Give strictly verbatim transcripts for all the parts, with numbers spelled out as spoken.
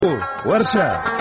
ورشه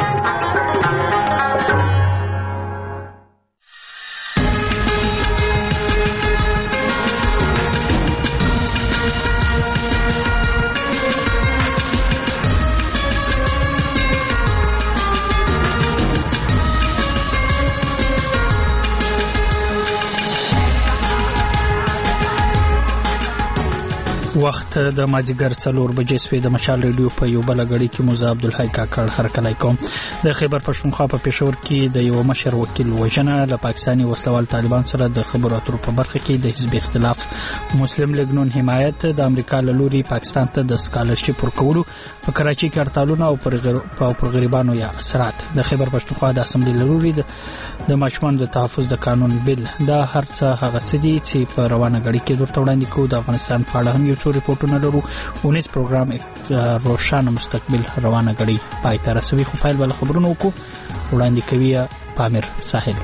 وخت د ماجګر څلور بجې سوی د مشال ریډیو په یو بل غړي کې موزه عبدالحی کاکړ هرکلی کوم. د خیبر پښتونخوا په پېښور کې د یو مشر وکیل وژنه له پاکستاني وسلوال طالبان سره د خبرو اترو په برخه کې د حزب اختلاف مسلم لیگ نون حمایت د امریکا له لوري پاکستان ته د سکالرشپ ورکولو په کراچۍ کې هړتالونه او پر غریبانو یا اثرات د خیبر پښتونخوا د اسمبلی له لوري د ماشومان د تحفظ د قانون بل دا هرڅه هغه څه دي چې په روانه غړي کې درته وړاندې کوو. د افغانستان په اړه هم یو ریپورټونه لرو. اونیس پروګرام روشن مستقبل روانه غړي پای ته رسوي. خو فایل بل خبرونه وکړو وړاندې کوي پامیر ساحل.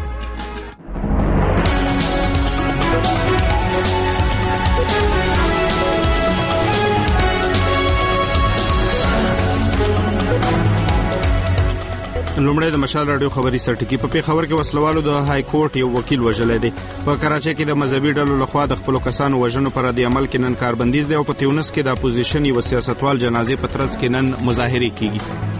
لومړی د مشال رادیو خبري سرټکی په پیښور کې وسلوالو د های کورټ یو وکیل وژلې دی. په کراچۍ کې د مذهبي ډلو لخوا د خپل کسانو وژنو پر د عمل کې نن کاربندیز دی او په تیونس کې د اپوزیشن یو سیاستوال جنازې په ترڅ کې نن مظاهره کیږي.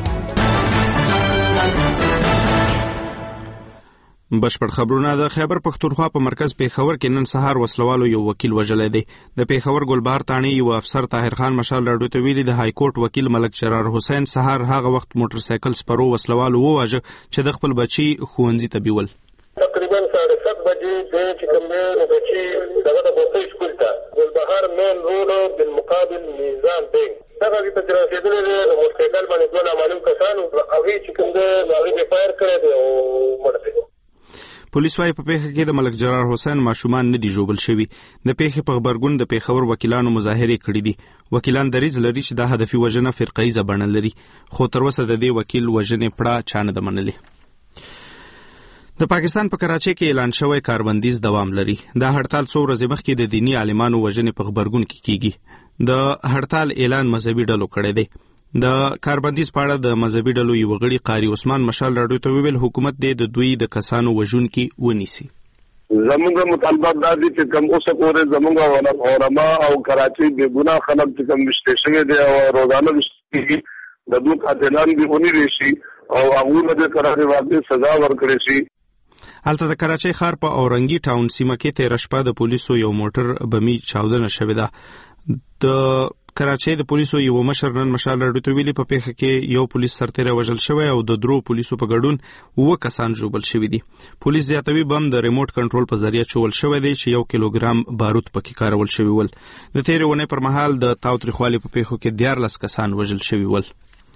بشپړ خبرونه د خیبر پښتونخوا په مرکز پیښور کې نن سهار وسلوالو یو وکیل وژلې دی. د پیښور ګلبهار تانی یو افسر طاهر خان مشال رادیو ته ویلي د های کورټ وکیل ملک شرار حسین سهار هغه وخت موټر سایکل سپرو وسلوالو وواژه چې د خپل بچي ښوونځي ته بیول. تقریبا ساڑھے سات بجے د چکمبه بچي دغه د بوتل سکول ته ګلبهار مین روډ بالمقابل میزان بینک دغه د ترافیکونو د موټر سایکل باندې دوه نامعلوم کسانو هغه چکمبه هغه فایر کړی دی او مړ دی. پولیس وايي په پیښه کې د ملک جرار حسین ماشومان نه دي جوړل شوی. د پیښې په خبرګون د پیښور وکیلانو مظاهره کړې دي. وکیلان دریځ لري چې د هدفي وژنه فرقایي بڼه لري خو تر اوسه د دې وکیل وژنې پړه چانه د منلې. د پاکستان په کراچۍ کې اعلان شوی کاربندیز دوام لري. دا هړتال څو ورځې مخکې د دینی عالمانو وژنې په خبرګون کې کیږي. د هړتال اعلان مذهبي ډلو کړی دی. د کاربندیز په اړه د مذهبي ډلو یو غړي قاری عثمان مشال رادیو ته ویل حکومت د دوی د کسانو وژون کې ونیسي. زمونږ مطالبات دا دي چې کوم اوسه پورې زمونږ علماء او کراچۍ د ګناه خلک چې کوم مشتشنه دي او روزانه مشتي د دوی قاتلان دي ونی رشي او هغه د قرار واقع سزا ورکړي شي. هلته د کراچۍ ښار په اورنګي ټاون سیمه کې تیر شپه د پولیسو یو موټر بمی چاودنه شوې ده. د کراچۍ د پولیسو یو مشر نن مشال رادیو ته ویلي په پیښه کې یو پولیس سرتیری وژل شوی او د درو پولیسو په ګډون اوه کسان ژوبل شوي دي. پولیس زیاتوي بم د ریموټ کنټرول په ذریعه چول شوی دی چې یو کیلوګرام بارود پکې کارول شوی ول. د تیرې ونې پر مهال د تاوتریخوالي په پیښو کې دیارلس کسان وژل شوي ول.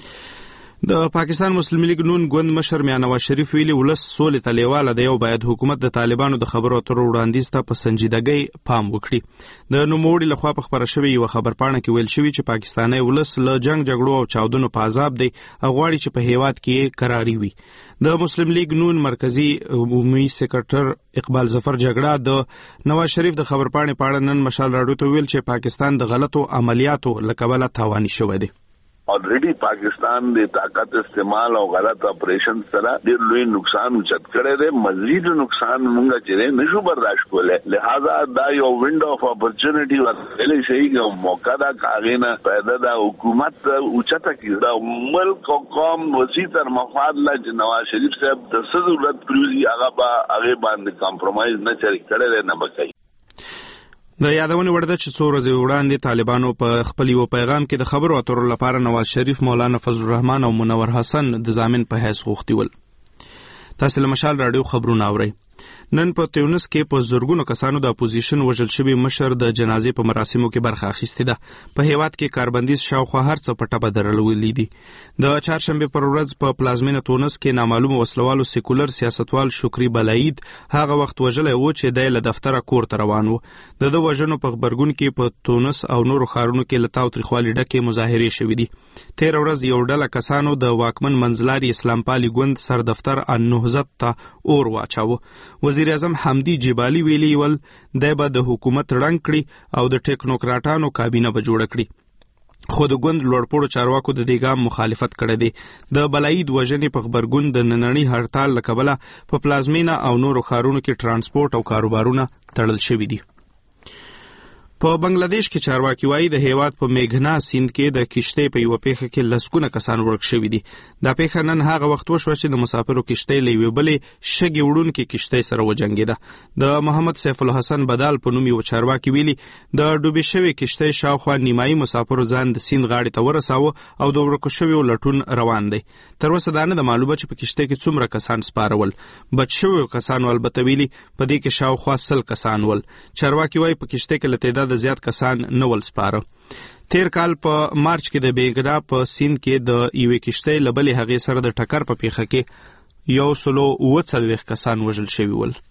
د پاکستان مسلم لیگ نون ګوند مشر میاں نواز شریف ویلي ولس سولې ته لیواله دی او باید حکومت د طالبانو د خبرو اترو وړاندیز ته په سنجیدګۍ پام وکړي. د نوموړي لخوا په خبره شوې یو خبرپاڼه کې ویل شوی چې پاکستاني ولس له جنگ جګړو او چاودنو په عذاب دی او غواړي چې په هیواد کې قراري وي. د مسلم لیگ نون مرکزی عمومي سیکرټر اقبال ظفر جګړه د نواز شریف د خبرپاڼې په اړه نن مشال رادیو ته ویل چې پاکستان د غلطو عملیاتو له کبله تاواني شوی دی. ऑलरेडी पाकिस्तान दे ताकत इस्तेमाल और गलत ऑपरेशन सरा ډېر لوی نقصان اوچت کړی دی. مزید نقصان مونږه چې نشو برداشت کولای. لہذا دا یو وینډو اف اپورچونټی ورته صحیح یو موقع دا کاغینه پیدا دا حکومت اوچته کړي دا ملک او قوم وسیع تر مفاد لا نواز شریف صاحب د ضرورت پروزي هغه با هغه باندې کمپرمایز نه چری کړی نه بکای. د یادونې وړ ده چې څو ورځې وړاندې طالبانو په خپل یو پیغام کې د خبرو اترو لپاره نواز شریف مولانا فضل الرحمن او منور حسن د ضامن په حیث غوښتي ول. تاسو له مشال رادیو خبرونه اورئ. نن په تیونس کې په زورګونو کسانو د اپوزیشن وژل شوی مشر د جنازې په مراسمو کې برخه اخیستې ده. په هیواد کې کاربندیز شاوخوا هر څه په ټپه درلولې دي. د چهارشنبه پر ورځ په پلازمینه تونس کې نامعلوم وسلوالو سیکولر سیاستوال شکری بلعید هغه وخت وژلی و چې د له دفتره کور ته روان و. د د وژنو په خبرګون کې په تونس او نورو ښارونو کې له تاوتریخوالي ډکې مظاهرې شوې دي. تیر ورځ یو ډله کسانو د واکمن منځلاري اسلام پالي ګوند سر دفتر النهضت ته اور واچاوه. وزیر اعظم حمدی جبالی ویلی ول د به د حکومت رنګ کړي او د ټیکنوکراټانو کابینه به جوړ کړي. خو د ګوند لوړپوړو چارواکو د دې ګام مخالفت کړی دی. د بلایید وژنې په خبرګون د نننۍ هړتال له کبله په پلازمینه او نورو ښارونو کې ترانسپورت او کاروبارونه تړل شوي دي. په بنگلاديش کې چارواکي وایي د هیواد په میګنا سیند کې د کشتۍ په یو پیښه کې لسګونه کسان ورک شوي دي. دا پیښه نن هغه وخت وشوه چې د مسافرو کشتۍ له یوې بلې شګې وړونکې کشتۍ سره وجنګېده. د محمد سیف الحسن بدال په نوم یو چارواکي ویلي د ډوبې شوې کشتۍ شاوخوا نیمایي مسافرو ځان د سیند غاړې ته ورساوه او د ورکو شویو لټون روان دی. تر اوسه دا نه ده معلومه چې په کشتۍ کې څومره کسان سپارول. بچ شویو کسانو البته ویلي په دې کې شاوخوا سل کسان ول. چارواکي وایي په کشتۍ کې له تعداد د زیات کسان نه ول سپاره. تیر کال په مارچ کې د بیګرا په سیند کې د یوې کشتۍ له بلې هغې سره د ټکر په پیښه کې یو سلو اووه څلوېښت کسان وژل شوي ول.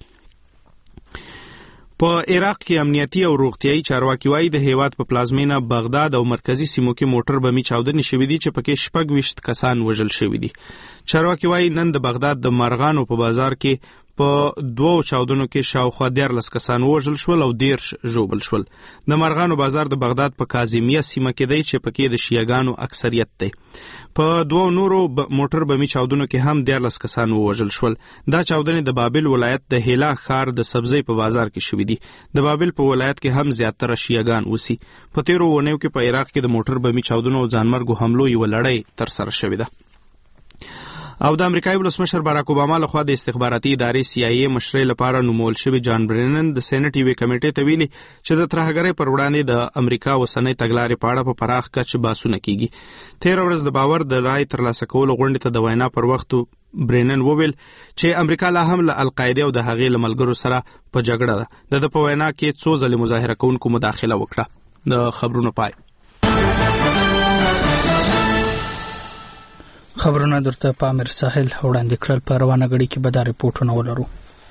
په عراق کې امنیتي او روغتیايي چارواکي وایي د هیواد په پلازمینه بغداد او مرکزی سیمو کې موټر بمي چاودنې شوي دي چې پکې شپږ ویشت کسان وژل شوي دي. چارواکي وایي نن د بغداد د مرغانو په بازار کې په دوو چاودنو کې شاوخوا دیارلس کسان وژل شول او دیرش ژوبل شول. د مرغانو بازار د بغداد په کاظمیه سیمه کې دی چې پکې د شیعاګانو اکثریت دی. په دوو نورو موټر بمي چاودنو کې هم دیارلس کسان وژل شول. دا چاودنې د بابل ولایت د هیلا ښار د سبزۍ په بازار کې شوي دي. د بابل په ولایت کې هم زیاتره شیعاګان اوسي. په تیرو اونیو کې په عراق کې د موټر بمي چاودنو او ځانمرګو حملو یوه لړۍ ترسره شوې ده. او د امریکایي ولسمشر باراک اوباما لخوا د استخباراتي ادارې سی آی ای مشرۍ لپاره نومول شوي جان برینن د سینټ یوې کمیټې ته ویلي چې د ترهګرۍ پر وړاندې د امریکا اوسنۍ تګلارې په اړه په پراخ کچه بحثونه کیږي. تېره ورځ د باور د رای ترلاسه کولو غونډې ته د وینا پر وخت برینن وویل چې امریکا لا هم له القاعده او د هغې له ملګرو سره په جګړه ده. د په وینا کې څو ځلې مظاهره کوونکو مداخله وکړه. د خبرونو پای. خبرونه درته په امیر ساحل وړاندې کړل. په روانه غړي کې به دا ریپورټونه ولرو.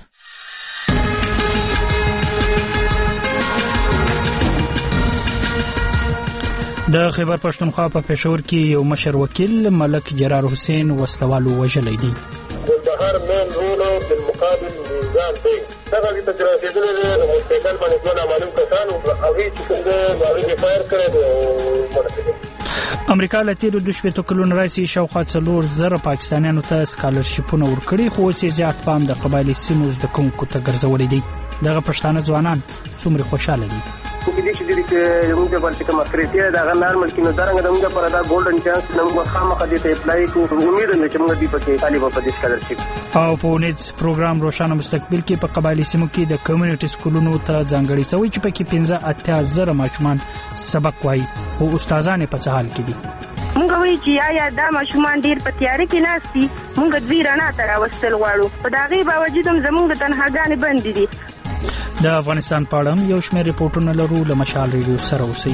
د خیبر پښتونخوا په پېښور کې یو مشر وکیل ملک جرار حسین وسلوالو وژلی دی. ګلبهار مین روډ بالمقابل میزان دی. دغه د تجربه د مستقل باندې دوه نامعلوم کسان او هغه چې څنګه هغه فایر کړی دی مرتبه. امریکا له تیرو دوه شپېته کلونو راځي شاوخوا څلور زره پاکستانیانو ته سکالرشیپونه ورکړي، خو اوس یې زیات پام د قبایلي سیمو زده کوونکو ته ګرځولی دی. دغه پښتانه ځوانان څومره خوشاله دي؟ کې دې چې دې کې موږ په پرتګه مخکې دا نارمل کې نو درنګ موږ پر دا ګولډن چانس موږ خامخا دې ته اپلای کوو. امید لرم چې موږ دې پکې طالب په دې سکالرشیپ او په ونیټس پروګرام روشانه مستقبل کې په قبایلي سیمو کې د کمیونټي سکولونو ته ځانګړي سوي چې پکې پنځه اتیا زره ماشومان سبق وایي او استادان په څه حال کې دي. مونږ وایي چې آیا دا ماشومان ډیر په تیاری کې ناشتي، مونږ دوی رڼا ته راوستل غواړو، په دغه باوجود هم زمونږ تنهاګانې بندې دي. د افغانستان په اړه هم یو شمېر ریپورټونه لرو. له مشال ریډیو سره اوسئ.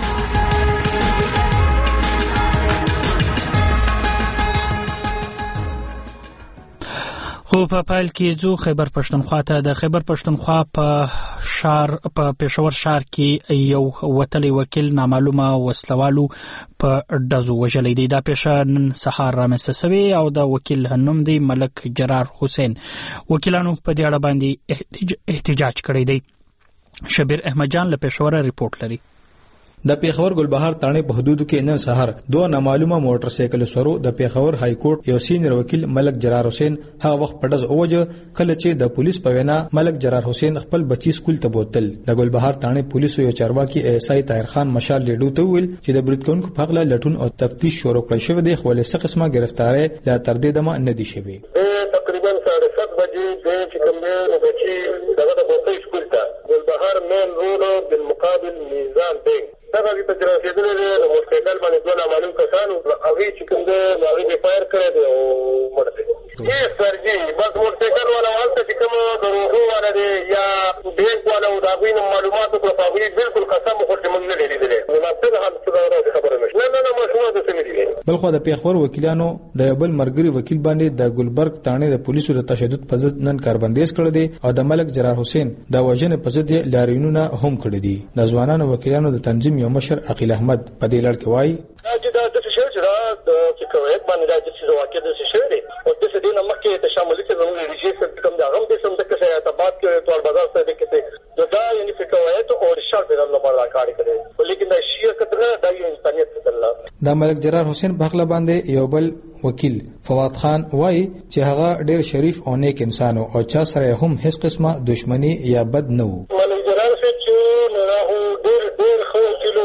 خو په پایل کې ځو خیبر پښتونخوا ته. د خیبر پښتونخوا په شهر په پېښور شهر کې یو وتلی وکیل نامعلومه وسلوالو په ډزو وژلی دی. دا پیښه نن سهار رامنځته سوې او د وکیل نوم دی ملک جرار حسین. وکیلانو په دې اړه باندې احتجاج کړی دی. شبیر احمد جان له پېښوره ریپورټ لري. د پیښور ګلبهار تانه په حدودو کې نن سهار دوه نامعلومه موټر سایکل سورو د پیښور های کورټ یو سینیر وکیل ملک جرار حسین هغه وخت په ډز اوجه کله چې د پولیس په وینا ملک جرار حسین خپل بچی سکول ته بوتل. د ګلبهار تانه پولیسو یو چارواکي ایس آی طاهر خان مشال لیډو ته ویل چې د بریټکونکو په اړه لټون او تفتیش شروع کړی شوی دی، خو له څه قسمه گرفتاری لا تر دې دمه نه دي شوی. تقریبا ساڑھے سات بجے د چکمبه بچی دغه د بوتل سکول ته ګلبهار مین روډ بالمقابل میزان دی. دغه د تجربه د مستقل باندې دوه نامعلوم کسان او هغه چې کومه هغه فایر کړی دی او مرته یې سرجی بس مستقل ولا حالت چې کوم دروغو ولا دی یا بینک ولا او دا غوښنه معلوماتو په هغه بالکل قسم خو چې موږ نه لیدلې نو څه حالت څه خبره نشته. نه نه مشروع ده څه دی. بلخو د پیښور وکیلانو د بل مرګري وکیل باندې د ګلبرګ تانه د پولیسو د تشدد په ضد نن کاربندیز کړی دی او د ملک جرار حسین د وژنې په ضد لاریونونه هم کړی دي. د ځوانانو وکیلانو د تنظیم یو مشر عقیل احمد په دې لړ کې وایي چې دا د څه شی چې دا د کویت باندې د څه واقع د څه شی دی او د څه دینه مکه ته شامل کې زموږ ریجیستر کوم دا هم د سم د څه ارتباط کې ټول بازار سره کې دا یعنی په کویت او شرط د الله تعالی کار کوي، لیکن دا شیعه کتر نه دا یو انسانیت ته الله. د ملک جرار حسین بغله باندې یو بل وکیل فواد خان وایي چې هغه ډېر شریف او نیک انسان او چا سره هم هیڅ قسمه دښمنی یا بد نه و. ملک جرار چې نه هو ډېر ډېر خو کیلو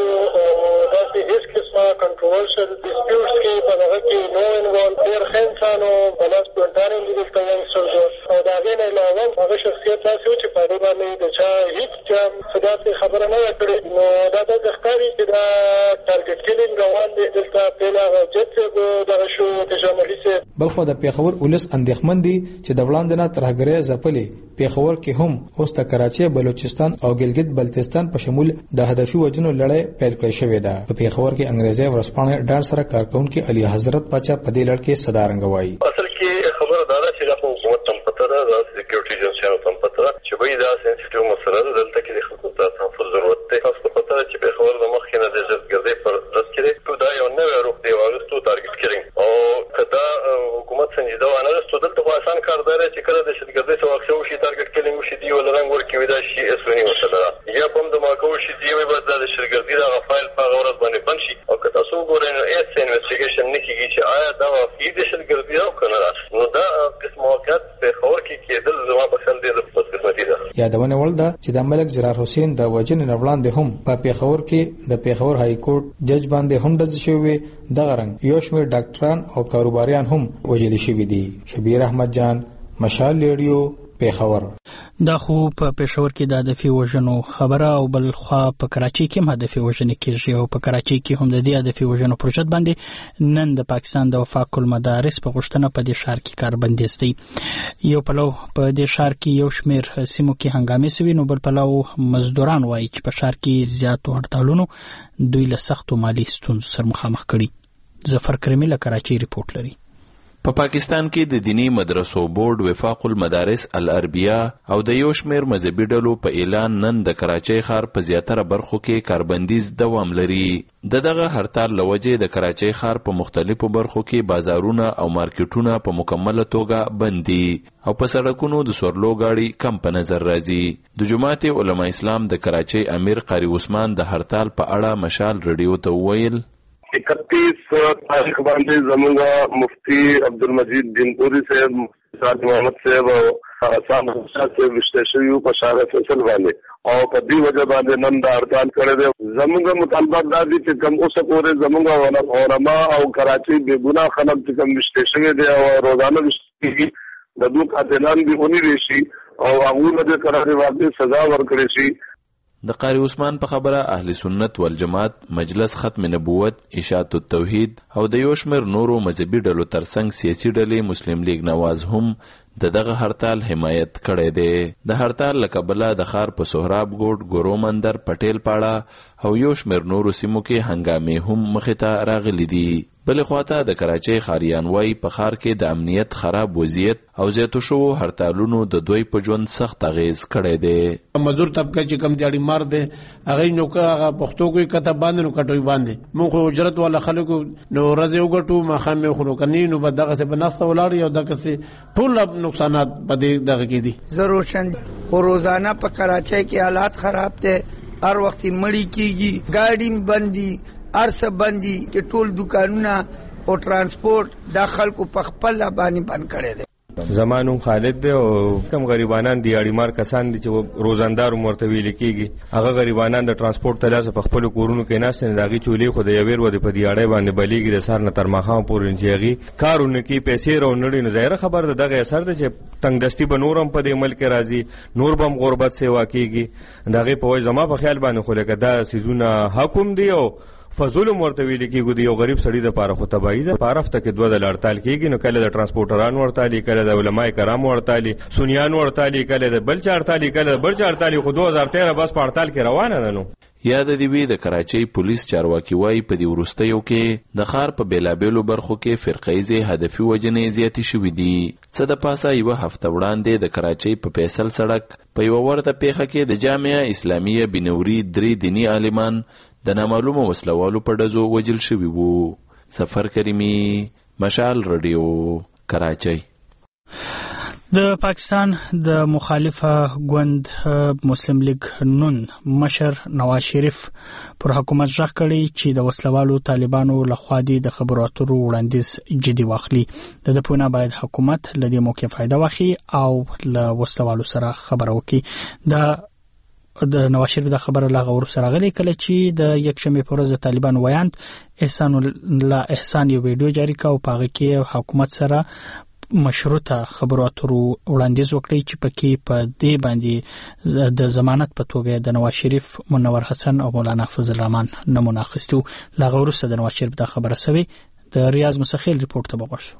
داسې هیڅ قسمه کنټروورشل ډیسپیوټس کې په هغه کې نو انوالو ډېر ښه انسان او بلاس پلانټارین لیدل کوي او د هغې نه علاوه هغه شخصیت داسې و چې په هغې باندې د چا هېڅ چا څه داسې خبره نه وه کړې. نو دا داسې ښکاري چې دا ټارګټ کیلینګ روان دی دلته. پهله هغه جج صاحب دغه شو تشاملي صاحب. بلخو د پېښور ولس اندېښمن دي چې د وړاندې نه ترهګرۍ ځپلې پېښور کې هم اوس د کراچۍ، بلوچستان او ګلګت بلتستان په شمول د هدفي وژنو لړۍ پیل کړې شوې ده. په پېښور کې انګریزي ورځپاڼې ډان سره کارکونکي علي حضرت پاچا په دې لړ کې صدارنګ وایي. اصل کې خبره دا ده چې دا حکومت تم پته ده، دا سکیورټي ایجنسیانو تم پته ده چې وایي دا سنسټیو مسله ده. دلته کې د خلکو ته تحفظ ضرورت دی. تاسو ته پته ده چې پېښور د مخکې نه د ژبګردۍ پر ورځ کې دی دا یو نوی روح دی واغستو ټارګټ کیلینګ او که دا حکومت سنجیده وانه غوښتو دلته خو اسان کار دی چې کله د شتګردۍ څه واقع وشي ټارګټ کیلینګ وشي دی ول رنګ ورکوي دا شي اسونی مسله ده. یا بم د ماکو شي دی وي بعد د شتګردۍ د فایل په غوړه باندې بند شي او که تاسو ګورئ نو ایس انویسټیګیشن نه کیږي چې آیا دا واقعي د شتګردۍ او کنه نو دا قسم واقعیت په خور کې کېدل زما په خیال دی د بدقسمتي ده. یادونه ول ده چې د ملک جرار حسین د وژنې نه وړاندې هم په پېښور کې د پېښور های کورټ جج باندې هم ډز شوی دغه رنګ یو شمېر ډاکټران او کاروباریان هم وژل شوي دي. شبیر احمد جان، مشال ریډیو، پېښور. دا خو په پېښور کې د هدفي وژنو خبره او بل خوا په کراچۍ کې هم هدفي وژنې کېږي او په کراچۍ کې هم د دې هدفي وژنو پر ضد باندې نن د پاکستان د وفاق المدارس په غوښتنه په دې ښار کې کار بندیز دی. یو پلو په دې ښار کې یو شمېر سیمو کې هنګامې سوي نو بل پلو مزدوران وایي چې په ښار کې زیاتو هړتالونو دوی له سختو مالي ستونزو سره مخامخ کړي. ظفر کرمی له کراچۍ ریپورټ لري. په پا پاکستان کې د دینی مدرسو بورډ وفاق المدارس العربیه او د یو شمېر مذهبي ډلو په اعلان نن د کراچۍ ښار په زیاتره برخو کې کاربندیز دوام لري. د دغه هړتال له وجې د کراچۍ ښار په مختلفو برخو کې بازارونه او مارکیټونه په مکمله توګه بند دي او په سړکونو د سورلو گاډي کم په نظر راځي. د جماعت علماء اسلام د کراچۍ امیر قاری عثمان د هړتال په اړه مشال ریډیو ته وویل اکتیس تاریخ باندې زمونږ مفتی عبدالمجید دینپوري صاحب، سعد محمد صاحب او حسن حسین صاحب رشته شوي په شهر فیصل باندې او په دې وجه باندې نن دا هړتال کړی دی. زمونږ مطالبه دا دي چې کوم اوسه پورې زمونږ علما او کراچۍ بې ګناه خلک چې کوم رشته شوي دي او روزانه رشتهږي د دوی قاتلان دي ونیول شي او هغوی ته قرارې واقع سزا ورکړې شي. د قاری عثمان په خبره اهل سنت والجماعت مجلس ختم نبوت، اشاعت التوحید او د یو شمېر نورو مذهبي ډلو ترڅنګ سیاسي ډلې مسلم لیگ نواز هم د دغه هړتال حمایت کړی دی. د هړتال له کبله د ښار په سهراب ګوټ، ګورو مندر، پټیل پاړه او یو شمېر نورو سیمو کې هنګامې هم مخې ته راغلي دي. بلې خواته د کراچۍ ښاریان وایي په ښار کې د امنیت خراب وضعیت او زیاتو شوو هړتالونو د دوی په ژوند سخت اغیز کړی دی. مزدور طبقه چې کم دیاړي مار دی هغه نو هغه پښتو کوي کته باندې نو کټوي باندې مونږ اجرت والا خلکو نو ورځ یو غټو مخامې خلو کني نو بدغه څه بناسته ولاړ یو دغه څه ټول نقصانات پدې دغه کې دي. ضرور شند روزانه په کراچۍ کې حالات خراب دي، هر وخت مړی کیږي، ګاډي بندي، ارسه بندي، چې ټول دکانونه او ترانسپورت داخل کو په خپل باندې بند کړي دي. زمانو خالد دی او کم غریبانان دی اړیمار کسان دي چې روزاندار مرته ویل کیږي. هغه غریبانان د ترانسپورت تلاسه په خپل کورونو کې ناس نه داغي چولې خو د یویر و د په دی اړې باندې بلیږي د سر نه تر ماخام پورې انجیږي کارونه کې پیسې راو نړۍ نه ظاهر خبر ده دغه اثر ده چې تنگ دستی به نورم په دې ملک راځي، نور بم غربت سیوا کیږي. دغه په وجه زما په خیال باندې خو لکه دا سيزونه حکم دی او فضل مرتوی لیکي ګو یو غریب سړی د پاره خو تبعی ده. پارفته کې دوه د لړتال کېږي نو کله د ترانسپورټرانو ورتالي، کله د علماء کرامو ورتالي، سنیانو ورتالي، کله د بل چارتالي، کله د بل چارتالي. خو دو هزار تیرہ بس پړتال کې روانه ده. نو یاد دی وی د کراچۍ پولیس چارواکي وای په دې ورستیو کې د ښار په بیلابېلو برخو کې فرقایزه هدفي وجنې زیاتې شوې دي. څه د پاسه یو هفته وړاندې د کراچۍ په فیصل سړک په یو ورته پیښه کې د جامعه اسلامیه بنوري درې دینی عالمان د نامعلومو وسلوالو په ډزو وجل شوي وو. سفر کریمی، مشال رادیو، کراچۍ. د پاکستان د مخالفه ګوند مسلم لیگ نون مشر نواز شریف پر حکومت ځخ کړي چې د وسلوالو طالبانو لخوا د خبرو اترو وړاندیز جدي واخلي. د دپونه باید حکومت له دې موقع فائدہ واخلي او له وسلوالو سره خبرو وکړي. د د نواز شریف د خبره لا غور سره غلي کله چې د یک شنبه پر ورځ طالبان ویاند احسان الله احسان یو ویډیو جاری کاوه په هغه کې حکومت سره مشروطه خبرو اترو وړاندیز وکړي چې پکې په دې باندې د ضمانت په توګه د نواز شریف منور حسن او مولانا فضل الرحمن نمونه اخیستو. لا غور سره د نواز شریف د خبره سوي د ریاض مسخیل ریپورت ته وګورئ.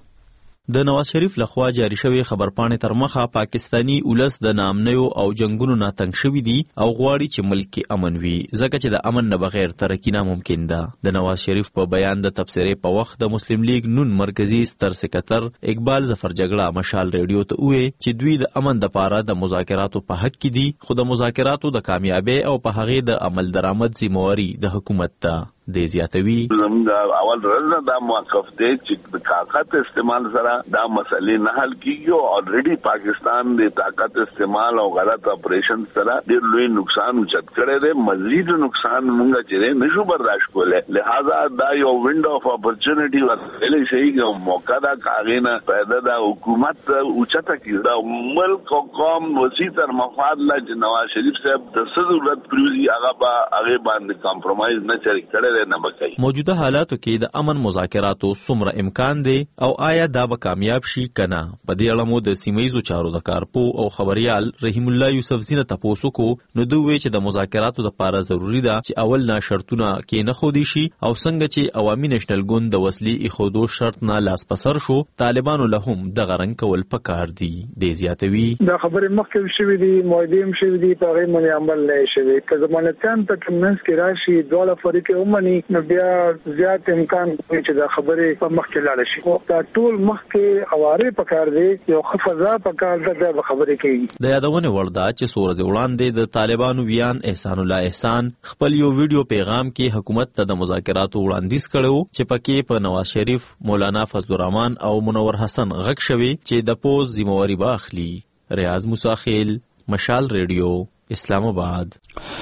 د نواز شریف لخوا جاری شوی خبرپاڼې تر مخه پاکستانی ولس د نامنیو او جنگونو نه تنګ شوی دي او غواړي چې ملک کې امن وي ځکه چې د امن نه بغیر ترقی ناممکن ده. د نواز شریف په بیان د تبصرې په وخت د مسلم لیگ نون مرکزی ستر سکرټر اقبال ظفر جګړه مشال ریډیو ته وویل چې دوی د امن لپاره د مذاکراتو په حق کې دي خو د مذاکراتو د کامیابی او په هغه د عمل درآمد ذمہواری د حکومت ته. د زیاتوي زموږ اول رزنه دا موقف دی چې د طاقت استعمال سره دا مسلې نه حل کیږي. الریډي پاکستان د طاقت استعمال او غلط اپریشن سره ډېر لوی نقصان اوچت کړی دی. مزید نقصان موږ چې نشو برداشت کولای. لہذا دا یو وینډو اف اپورچونټي ورته شي چې موقع دا کاغینه پیدا د حکومت اوچته کیږي دا ملک او قوم وسیع تر مفاد لا چې نواز شریف صاحب د ضرورت پروزي هغه با هغه باندې کمپرمایز نه چری کړی. موجوده حالاتو کې د امن مذاکراتو څومره امکان دی او آیا دا به کامیاب شي کنه؟ په دې اړه مو د سیمایي چارو د کارپو او خبريال رحیم الله یوسف زینه تاسو کو نو دوی چې د مذاکراتو لپاره ضروری ده چې اول نه شرطونه کې نه خودي شي او څنګه چې عوامي نېشنل ګوند د وسلې اخودو شرط نه لاس پسر شو طالبانو له هم د غرنګ کول پکار دي. د زیاتوي دا خبره مخکې شوې دي مویدیم شوې دي په غیر منی عمل نه شوي که ضمانتيان ته کمنس کې راشي دوه فریق هم نو بیا زیات امکان کوي چې دا خبره په مخ کې لاړ شي. دا ټول مخ کې اواره پکار دی یو خفضا پکار ده د خبرې کوي. د یادونه وردا چې سورج وړاندې د طالبانو ویان احسان الله احسان خپل یو ویډیو پیغام کې حکومت ته د مذاکراتو وړاندیز کړو چې پکې په نواز شریف مولانا فضل الرحمن او منور حسن غږ شوی چې د پوز ذمہواری باخلي. ریاض مساخیل مشال ریډیو اسلام آباد.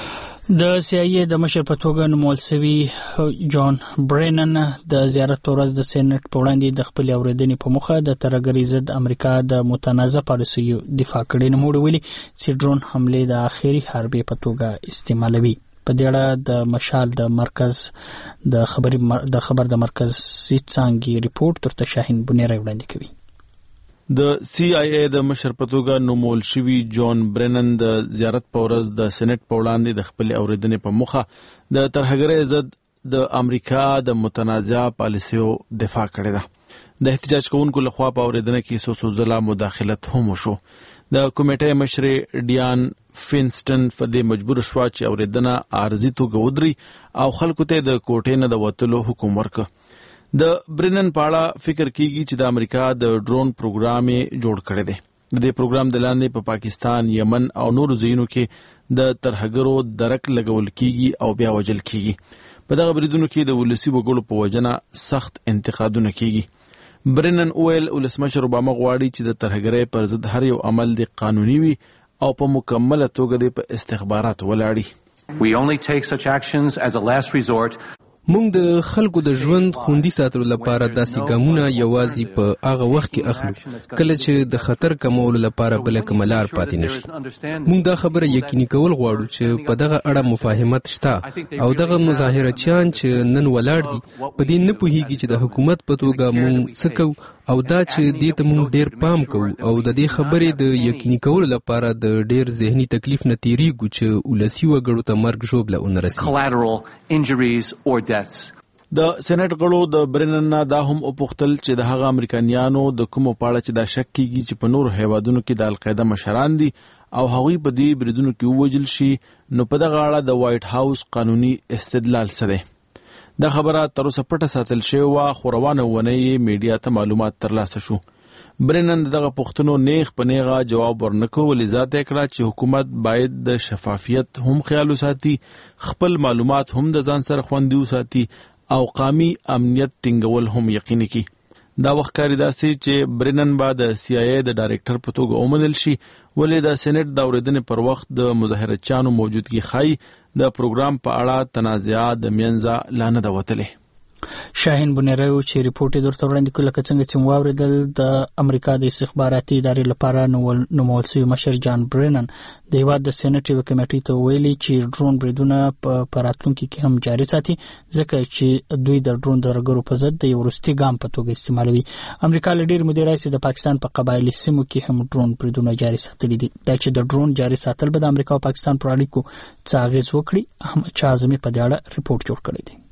د سی آی ای د مشر په توګه نومول شوی جان برینن د زیارت پر ورځ د سېنات په وړاندې د خپل اوریدنې په مخه د ترهګرۍ ضد امریکا د متنازع پالیسیو دفاع کړې. نوموړي ویلي چې ډرون حمله د اخیری حربې په توګه استعمالوي. په دې اړه د مشال د مرکز د خبري د خبر د مرکزي څانګې ریپورت ترته شاهین بنيري وړاندې کوي. د سی آی ای د مشر په توګه نومول شوی جان برینن د زیارت په ورځ د سېنات په وړاندې د خپل اوریدنې په مخه د ترهګرۍ ضد د امریکا د متنازع پالیسیو دفاع کړې ده. د احتجاج کوونکو لخوا په اوریدنه کې څو څو ځله مداخلت هم وشو. د کمیټې مشر ډیان فینسټن په دې مجبور شو چې اوریدنه عارضی توګه ودري او خلکو ته د کوټې نه د وتلو حکم ورکړ. د برینن پاړه فکر کیږي چې د امریکا د ډرون پروګرام جوړ کړی دی. د دې پروګرام د لاندې په پاکستان، یمن او نورو ځایونو کې د ترهګرو درک لګول کیږي او بیا وجل کیږي. په دغه بریدونو کې د ولسی وګړو په وجنه سخت انتقادونه کیږي. برینن اویل ولسمشر اوباما غواړي چې د ترهګرۍ پر ضد هر یو عمل د قانوني وي او په مکمله توګه د په استخبارات ولاړي. We only take such actions as a last resort. مونږ د خلکو د ژوند خوندي ساتلو لپاره داسې ګامونه یوازې په هغه وخت کې اخلو کله چې د خطر کمولو لپاره بل کوم لار پاتې نشي. مونږ دا خبره یقیني کول غواړو چې په دغه اړه مفاهمت شته او دغه مظاهرچیان چې نن ولاړ دي په دې نه پوهیږي چې د حکومت په توګه مونږ څه کوو او دا چې دې ته مونږ ډیر پام کوو او د دې خبرې د یقیني کولو لپاره د ډیر ذهني تکلیف نه تیریږو چې ولسی وګړو ته مرګ ژوبله ونه رسي. د سېنات غړو د برینن نه دا هم وپوښتل چې د هغه امریکایانو د کومو پاړه چې دا شک کیږي چې په نور هیوادونو کې د القاعده مشران دي او هغوی په دې بریدونو کې ووجل شي نو په دغه اړه د وایټ هاوس قانوني استدلال څه دی. دا خبره تر اوسه پټه ساتل شوې وه خو روانه ونې میډیا ته معلومات ترلاسه شو. برینن دغه پوښتنو نیغ په نیغه جواب ورنکو ولې ذات کړه چې حکومت باید د شفافیت هم خیال وساتي، خپل معلومات هم د ځان سره خوندي وساتي او قومي امنیت ټینګول هم یقیني کړي. دا وخت کاری داسې چې برینن با د سی آی ای د ډایرکټر په توګه ومنل شي، ولې د سېنات د اورېدنې پر وخت د مظاهرچیانو موجودګي ښایي د پروګرام په اړه تنازعات د منځه لا نه ده وتلې. شاهین بنیرو چې ریپورت یې درته وړاندې کړ، لکه څنګه چې واوریدل د امریکا د استخباراتي ادارې لپاره نومول شوی مشر جان برینن د هیواد د سېنات یو کمیټې ته ویلي چې ډرون بریدونه په راتلونکي کې هم جاري ساتي، ځکه چې دوی د ډرون درګرو په ضد د یو وروستي ګام په توګه استعمالوي. امریکا له ډېر مودې راهیسې د پاکستان په قبایلي سیمو کې هم ډرون بریدونه جاري ساتلي دي. دا چې د ډرون جاري ساتل به د امریکا او پاکستان پر اړیکو څه اغېز وکړي، احمد شاه اعظمي په دې اړه ریپورت جوړ کړی دی.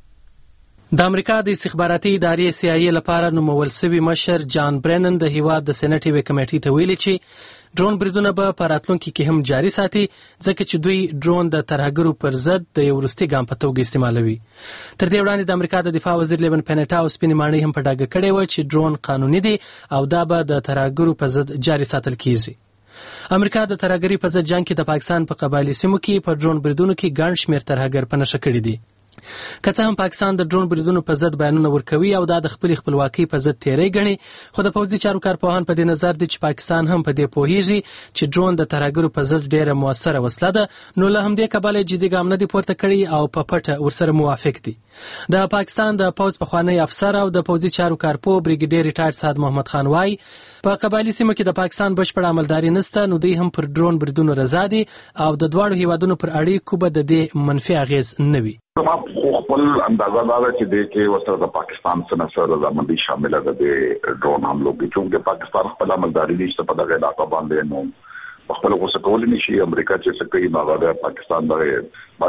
د امریکا د استخباراتي ادارې سی آی ای لپاره نومول شوی مشر جان برینن د هیواد د سېنات یوې کمیټې ته ویلي چې ډرون بریدونه به په راتلونکي کې هم جاري ساتي، ځکه چې دوی ډرون د ترهګرو پر ضد د یو وروستي ګام په توګه استعمالوي. تر دې وړاندې د امریکا د دفاع وزیر لیبن پینټا او سپینې ماڼۍ هم په ډاګه کړې وه چې ډرون قانوني دي او دا به د ترهګرو په ضد جاري ساتل کیږي. امریکا د ترهګرۍ په ضد جنګ کې د پاکستان په قبایلي سیمو کې په ډرون بریدونو کې ګڼ شمېر ترهګر په نښه کړي دي. که څه هم پاکستان د ډرون بریدونو په ضد بیانونه ورکوي او دا د خپل خپلواکۍ په ضد تیری ګڼي، خو د پوځي چارو کارپوهان په دې نظر دي چې پاکستان هم په دې پوهیږي چې ډرون د ترهګرو په ضد ډیره موثره وسله ده، نو له همدې کبله جدي ګام نه دی پورته کړی او په پټه ورسره موافق دي. د پاکستان د پوځ پخوانی افسر او د پوځي چارو کارپوه بریګیډیر ریټایرډ سعد محمد خان وايي په قبایلي سیمو کې د پاکستان بشپړ عملداري نشته، نو دوی هم پر ډرون بریدونو رضا دي او د دواړو هیوادونو پر اړیکو به د دې منفي اغیز نه وي. خپل اندازه دا ده چې د کې وسره د پاکستان سره سره رضامندي شامل ده د ډرون حملو کې، چې پاکستان خپل عملداري نشته په دغه علاقه باندې، نو خپل غوسه کول نشي. امریکا چې څه کوي نو د پاکستان دغه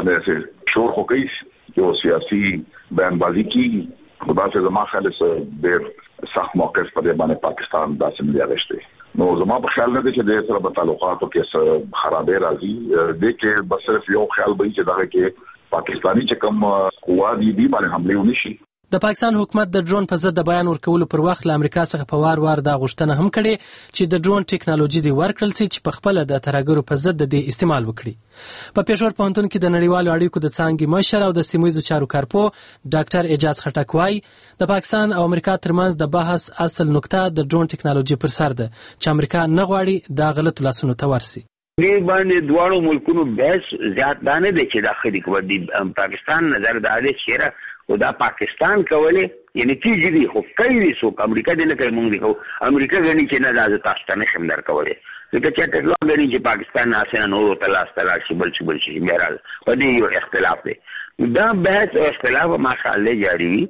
باندې شور خو کوي چې سیاسي بیانبازي کوي، خدا سے زما خیال سره ډېر سخت موقف په دې باندې پاکستان داسې نه لري. نو زما په خیال نه دی چې د سره په تعلقاتو کې څه خرابې راځي، د کې بس صرف یو خیال به چې دغه کې پاکستانی چې کوم قوا دي دی باندې حمله ونشي. د پاکستان حکومت د ډرون په ضد د بیان ورکولو پر وخت له امریکا څخه په وار وار دا غوښتنه هم کړې چې د ډرون ټیکنالوژي دی ورکړل شي چې په خپل د ترهګرو په ضد د استعمال وکړي. په پېښور پوهنتون کې د نړیوالو اړیکو د څانګې مشر او د سیمویزو چارو کارپوه ډاکټر اعجاز خټک وايي د پاکستان او امریکا ترمنځ د بحث اصل نقطه د ډرون ټیکنالوژي پر سر ده چې امریکا نه غواړي دا غلط لاسونو ته ورسي. دې باندې دواړو ملکونو بحث زیات دانه دي چې داخلي کوي د پاکستان نظر د عادت شیره او دا پاکستان کوله یعنی کیږي دي خو کوي سو امریکا دې نه کوي مونږ دي امریکا غني چې نه راځي تاسو ته نشم درکولای ځکه چې ټکلو غني چې پاکستان اسنه نور تلاش تلاش بل څه بل شي میرال په دې یو اختلاف دی. دا بحث او اختلاف ماشاءالله جاری وي.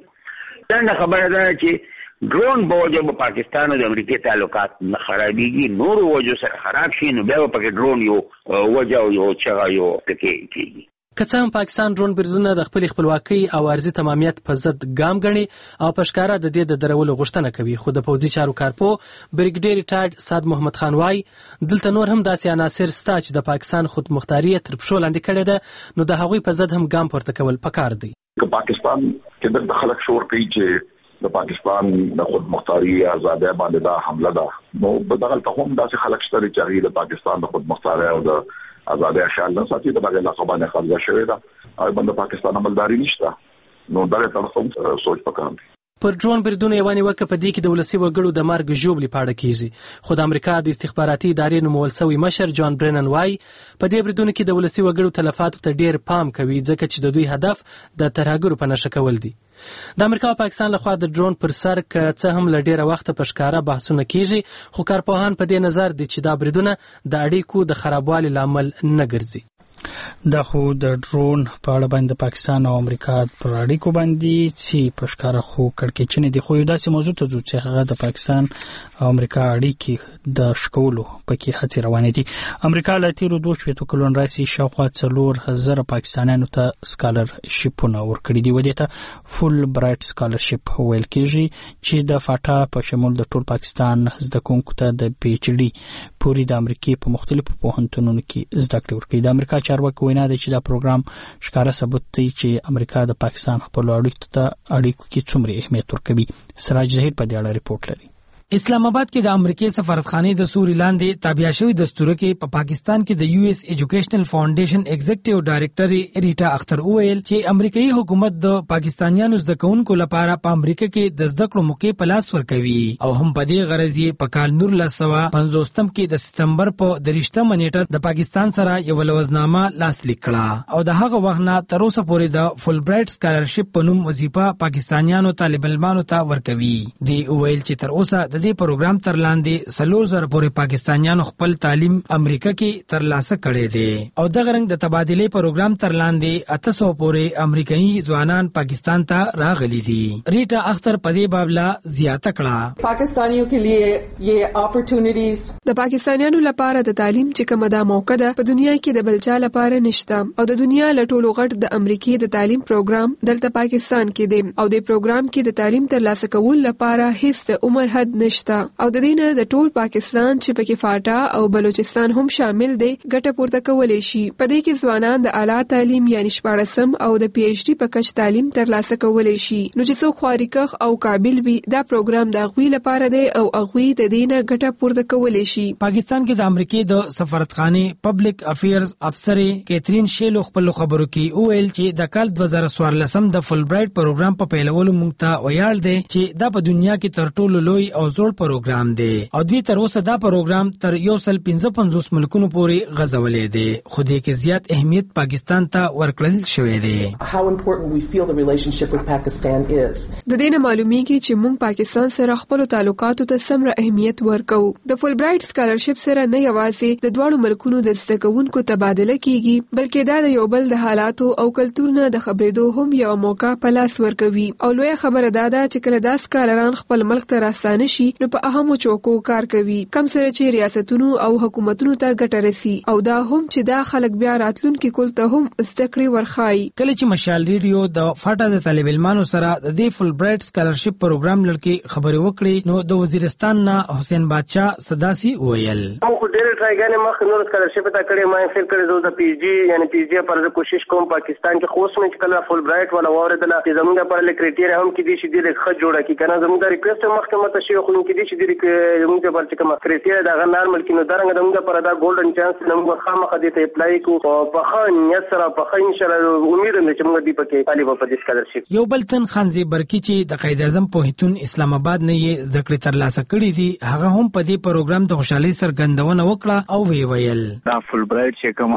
دا خبره ده چې ډرون په وجه په پاکستان او د امریکا تعلقات نه خرابېږي، نور وجه سره خراب شي، نو بیا په ډرون یو وجه او یو چغه یو ټکی کیږي. که څه هم پاکستان ډرون بریدونه د خپل خپلواکۍ او ارضي تمامیت په ضد ګام ګڼي او په ښکاره د دې د درولو غوښتنه کوي، خو د پوځي چارو کارپوه بریګیډیر ریټایرډ سعد محمد خان وايي دلته نور هم داسې عناصر شته چې د پاکستان خودمختاري تر پښو لاندې کړې ده، نو د هغوی په ضد هم ګام پورته کول پکار دی. که پاکستان کې د خلک شور کوي چې د پاکستان د خودمختاري آزادۍ باندې دا حمله ده، نو په دغه تخم داسې خلک شته چې د پاکستان د خودمختاري او د آزادۍ خیال نه ساتي، د دغه علاقه باندې خلک شوی ده او باندې پاکستان عملداري نشته، نو دغه طرف سوچ پکار دی. پر ډرون بریدونه یوه نیوکه په دې کې د ولسي وګړو د مرګ ژوبلې په اړه کیږي، خو د امریکا د استخباراتي ادارې نومول شوی مشر جان برینن وايي په دې بریدونو کې د ولسي وګړو تلفاتو ته ډیر پام کوي، ځکه چې د دوی هدف د ترهګرو په نښه کول دي. د امریکا او پاکستان لخوا د ډرون پر سر که څه هم له ډیره وخته په ښکاره بحثونه کیږي، خو کارپوهان په دې نظر دي چې دا بریدونه د اړیکو د خرابوالي لامل نه ګرځي. دا خو د ډرون په اړه باندې پاکستان او امریکا پر اړیکو باندې چې په ښکاره خو کړکېچنې دي، خو یو داسې موضوع ته ځو چې هغه د پاکستان او امریکا اړیکې د شکولو پکې هڅې روانې دي. امریکا له تیرو دوه شپېتو کلونو راهیسې شاوخوا څلور زره پاکستانیانو ته سکالرشیپونه ورکړي دي، ودې ته فول برایټ سکالرشیپ ویل کېږي چې د فاټا په شمول د ټول پاکستان زده کوونکو ته د پی ایچ ډي پورې د امریکې په مختلفو پوهنتونونو کې زده کړې ورکوي. د امریکا چارواکو وینا ده چې دا پروګرام ښکاره ثبوت دی چې امریکا د پاکستان خپل اړیکو ته اړیکو کې څومره اهمیت ورکوي. سراج ظهیر په دې اړه ریپورت لري. اسلام آباد کې د امریکای سفارتخانې د سوري لاندې تابع شوی دستور کې په پا پاکستان کې د یو ایس ایجوکیشنل فاونډیشن ایگزیکټیو ډایریکټر ریټا اختر وویل چې امریکایي حکومت د پاکستانیانو زده کوونکو لپاره په امریکا کې د زده کړو موقع په لاس ورکوي او هم په دې غرض یې په کال نور لسوا پنځوستم کې د سپتمبر په دریشتمه نیټه د پاکستان سره یو لوزنامه لاسلیک کړه او د هغه وخت نه تر اوسه پورې د فل برایټ سکالرشپ په نوم وظیفه پاکستانیانو طالب علمانو ته ورکوي. دی وویل چې تر اوسه د دې پروګرام تر لاندې څلور زره پورې پاکستانیانو خپل تعلیم امریکا کې ترلاسه کړی دی او دغه رنګ د تبادلې پروګرام تر لاندې اته سوه پورې امریکایي ځوانان پاکستان ته راغلي دي. ریټا اختر په دې بابلا زیاته کړه پاکستانیوں کے لیے یہ اپورټونټیز د پاکستانیانو لپاره د تعلیم چې کومه دا موقع ده په دنیا کې د بلچا لپاره نشته او د دنیا لټولو غټ د امریکای د تعلیم پروګرام دلته پاکستان کې دی او د پروګرام کې د تعلیم ترلاسه کول لپاره هیڅ عمر حد نشته او د دې نه د ټول پاکستان چې پکې فاټا او بلوچستان هم شامل دي ګټه پورته کولای شي. په دې کې ځوانان د اعلی تعلیم یعنی شپاړسم او د پی ایچ ډي په کچ تعلیم ترلاسه کولای شي. نو چې څوک خواریکخ او قابل وي دا پروګرام د غوي لپاره دی او غوي د دې نه ګټه پورته کولای شي. پاکستان کې د امریکای د سفارتخانې پبلک افیرز افسر کیترین شیلو خپل خبرو کې وویل چې د کال دوه زره څوارلسم د فل برایټ پروګرام په پیلولو موږ ته ویاړ دی چې دا په دنیا کې تر ټولو لوی او زوړ پروګرام دی او دوی تر اوسه دا پروګرام تر یو سل پنځه پنځوس ملکونو پورې غځولې دی خو دې کې زیات اهمیت پاکستان ته ورکړل شوی دی. How important we feel the relationship with Pakistan is. د دې نه معلومیږي چې موږ پاکستان سره خپل تعلقاتو ته څومره اهمیت ورکو. د فل برایټ سکالرشپ سره نه یوازې د دوه ملکونو د زده کوونکو تبادله کیږي بلکې دا د یو بل د حالاتو او کلتور نه د خبرېدو هم یو موقع په لاس ورکوي او لوی خبره دا ده چې کله دا سکالران خپل ملک ته راستانه شي نو په اهمو چوکو کار کوي کم سره چې ریاستونو او حکومتونو ته ګټه رسي او دا هم چې دا خلک بیا راتلونکي کول ته هم زده کړې ورخای. کله چې مشال ریډیو د فاټا د طالب علمانو سره د دې فل برایټ سکالرشپ پروګرام لړکې خبرې وکړې نو د وزیرستان نه حسین بادشاه صداسي وویل خو ډېر ټرایګانې مخ نور سکالرشپ ته کړې ما فیل کړې زه د پی جی یعنی پی جی پر کوشش کوم پاکستان کې خو اوس مې کله فل برایټ ولا وردل چې زموږ پر لیکریټیریا هم کې دي چې ډېر ښه جوړه کی کنه زموږ د ریکوست محکمه ته شي خو کې دي چې ډېر زموږ پر چې کوم کریټیریا دا نارمل کې نو درنګ زموږ پر دا ګولډن چانس زموږ خامخ دي ته اپلای کو په خان یسره په خان ان شاء الله امید هم چې موږ دی پکې طالب په دې سکالرشپ. یو بل تن خانزي برکی چې د قائد اعظم پوهنتون اسلام آباد نه یې زده کړې ترلاسه کړې دي هغه هم په دې پروګرام د خوشحالي سرګندونه وکړه او وی ویل دا فل برایټ چې کوم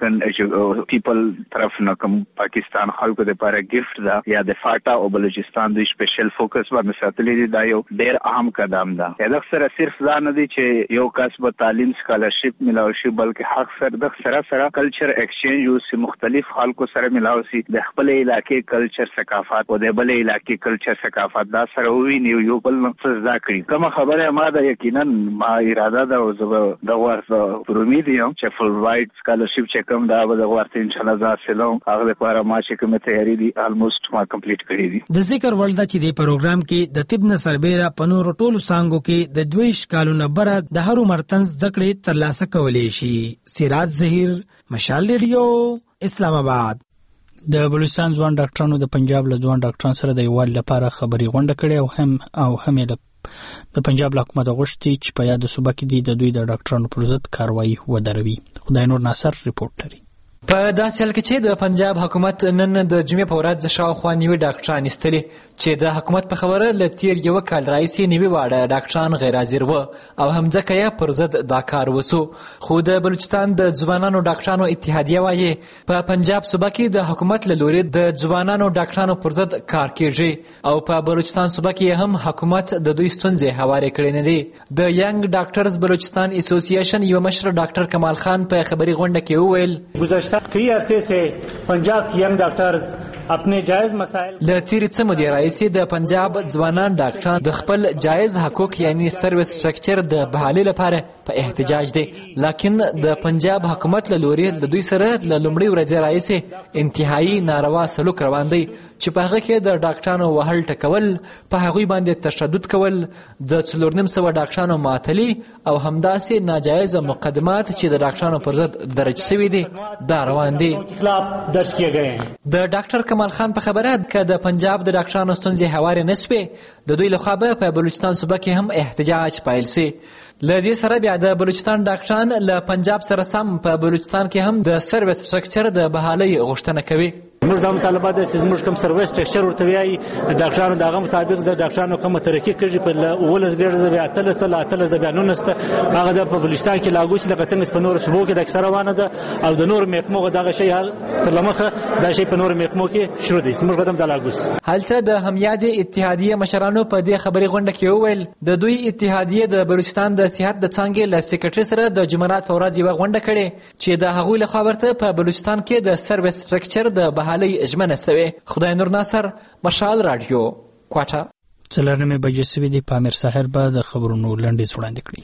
امریکن پیپل طرف نه کوم پاکستان خلکو لپاره گیفت دا یا د فاټا او بلوچستان د سپیشل فوکس باندې ساتلې دي دا یو ډېر اهم قدم ده. دا سره صرف دا نه دي چې یو کس به تعلیم سکالرشپ ملاوي شي بلکې حق سره د سره سره کلچر ایکسچینج یو سي مختلف خلکو سره ملاوي شي د خپل علاقې کلچر ثقافت او د بل علاقې کلچر ثقافت دا سره ویني یو بل مقصد دا کړی. کوم خبره ما دا یقینا ما اراده ده او زه د ورته پرومید یم چې فل برایټ سکالرشپ چې کوم دا به د ورته ان شاء الله زاسلو هغه لپاره ما چې کومه تیاری دي الموست ما کمپلیټ کړی دي. د ذکر ولدا چې د پروګرام کې د طب نه سربېره په نورو ټولو څانګو کې د دویش کالونو بره د هرو مرتنز زده کړې ترلاسه کولی شي. سراج ظهیر مشال ریډیو اسلام آباد. د بلوچستان ځوان ډاکټرانو د پنجاب له ځوان ډاکټرانو سره د یووالي لپاره خبري غونډه کړې او هم او هم یې د پنجاب له حکومت غوښتي چې په یاد صوبه کې د دوی د ډاکټرانو پر ضد کاروایی ودروي. خدای نور ناصر ریپورت لري. په داسې حال کې چې د پنجاب حکومت نن د جمعې په ورځ شاوخوا نیوي ډاکټران ایستلي چې د حکومت په خبره له تیر یو کال راهیسې نیوي واړه ډاکټران غیر حاضر وو او هم ځکه یې پر ضد دا کار وسو. خو د بلوچستان د ځوانانو ډاکټرانو اتحادیه وایي په پنجاب صوبه کې د حکومت له لوري د ځوانانو ډاکټرانو پر ضد کار کیږي او په بلوچستان صوبه کې هم حکومت د دوی ستونزې هوارې کړې نه دي. د ینګ ډاکټرز بلوچستان اسوسییشن یو مشر ډاکټر کمال خان په خبري غونډه کې وویل कई अरसे से पंजाब की यंग डॉक्टर्स अपने जायज مسائل له تیرې څه مودې راهیسې د پنجاب ځوانان ډاکټران د خپل جایز حقوق یعنی سرویس سټرکچر د بحالي لپاره په احتجاج دي لکن د پنجاب حکومت له لوري د دوی سره له لومړۍ ورځې راهیسې انتهایی ناروا سلوک روان دی چې په هغه کې د ډاکټرانو وهل ټکول په هغوی باندې تشدد کول د څلور نیم سوه ډاکټرانو معطلي او همداسې ناجایزه مقدمات چې د ډاکټرانو پر ضد درج شوي دي دا روان دي. د ډاکټر کمال خان په خبره که د پنجاب د ډاکټرانو ستونزې هوارې نه سوې د دوی لخوا به په بلوچستان صوبه کې هم احتجاج پیل سي. له دې سره بیا د بلوچستان ډاکټران له پنجاب سره سم په بلوچستان کې هم د سروس سټرکچر د بحالۍ غوښتنه کوي. موږ دا مطالبه ده چې زموږ کوم سروس سټرکچر ورته وایي د ډاکټرانو دغه مطابق د ډاکټرانو کومه ترقي کېږي په اوولس ګریډ بیا اتلس ته له اتلس د بیا نولس ته هغه د په بلوچستان کې لاګو شي لکه څنګه چې په نورو صوبو کې د اکثره روانه ده او د نورو محکمو دغه شی تر له مخه دا شی په نورو محکمو کې شروع دی. موږ قدم د لاګو شي. هلته د همیادې اتحادیې مشرانو په دې خبرې غونډه کې وویل د دوی اتحادیې د بلوچستان د صحت د څانګې له سکرټري سره د جمعرات په ورځ یوه غونډه کړې چې د هغوی لخوا ورته په بلوچستان کې د سروس سټرکچر د بحالۍ ژمنه سوې. خدای نور ناصر، مشال رادیو، کوټه. څلورنیمې بجې سوي دي. پامیر ساحر به د خبرونو لنډیز وړاندې کړي.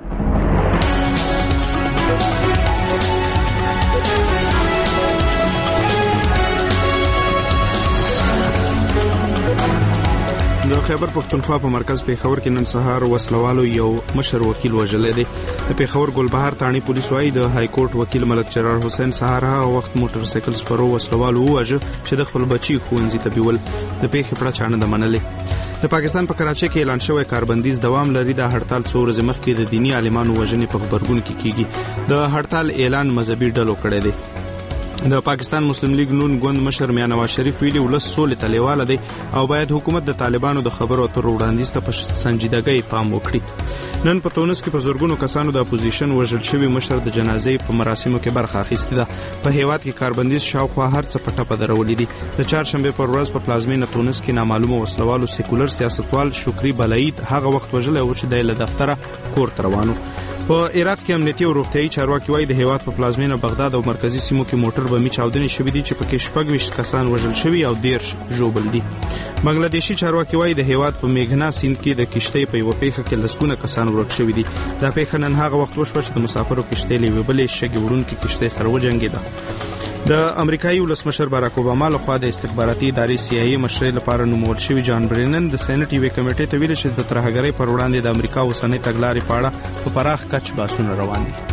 د خیبر پښتونخوا په مرکز پیښور کې نن سهار وسلوالو یو مشر وکیل وژلی دی. د پیښور ګلبهار تاڼي پولیس وايي د های کورټ وکیل ملک جرار حسین سهار هغه وخت موټر سایکل سپرو وسلوالو وواژه چې د خپل بچي ښوونځي ته بیول. د پیښې پړه چا نه ده منلې. د پاکستان په کراچۍ کې اعلان شوی کاربندیز دوام لري. د هړتال څو ورځې مخکې د دیني عالمانو وژنې په خبرګون کې کیږي. د هړتال اعلان مذهبي ډلو کړی دی. د پاکستان مسلم لیگ نون ګوند مشر میاں نواز شریف ویلي ولس سولې ته لیواله دی او باید حکومت د طالبانو د خبرو اترو وړاندیز ته په سنجیدګۍ پام وکړي. نن په تونس کې په زرګونو کسانو د اپوزیشن وژل شوي مشر د جنازې په مراسمو کې برخه اخیستې ده. په هیواد کې کاربندیز شاوخوا هر څه په ټپه درولي دي. د چهارشنبې پر ورځ په پلازمینه تونس کې نامعلومه وسلوالو سیکولر سیاستوال شکری بلعید هغه وخت وژلی و چې دی له دفتره کور ته روان و. په عراق کې امنیتي او روغتیايي چارواکي وايي د هیواد په پلازمینه بغداد او مرکزی سیمو کې موټر بمي چاودنې شوې دي چې پکې شپږ ویشت کسان وژل شوي او دیرش ژوبل دي. بنگلادیشي چارواکي وايي د هیواد په میغنا سیند کې د کشتۍ په یوه پیښه کې لسګونه کسان ورک شوي دي. دا پیښه نن هغه وخت وشوه چې د مسافرو کشتۍ له یوې بلې شګې وړونکې کشتۍ سره وجنګېده. د امریکایي ولسمشر باراک اوباما لخوا د استخباراتي ادارې سی آی ای مشرۍ لپاره نومول شوي جان برینن د سېنټ یوې کمیټې ته ویلي چې د ترهګرۍ پر وړاندې د امریکا اوسنۍ تګلارې په اړه په پراخ کچ بحثونه روان دي.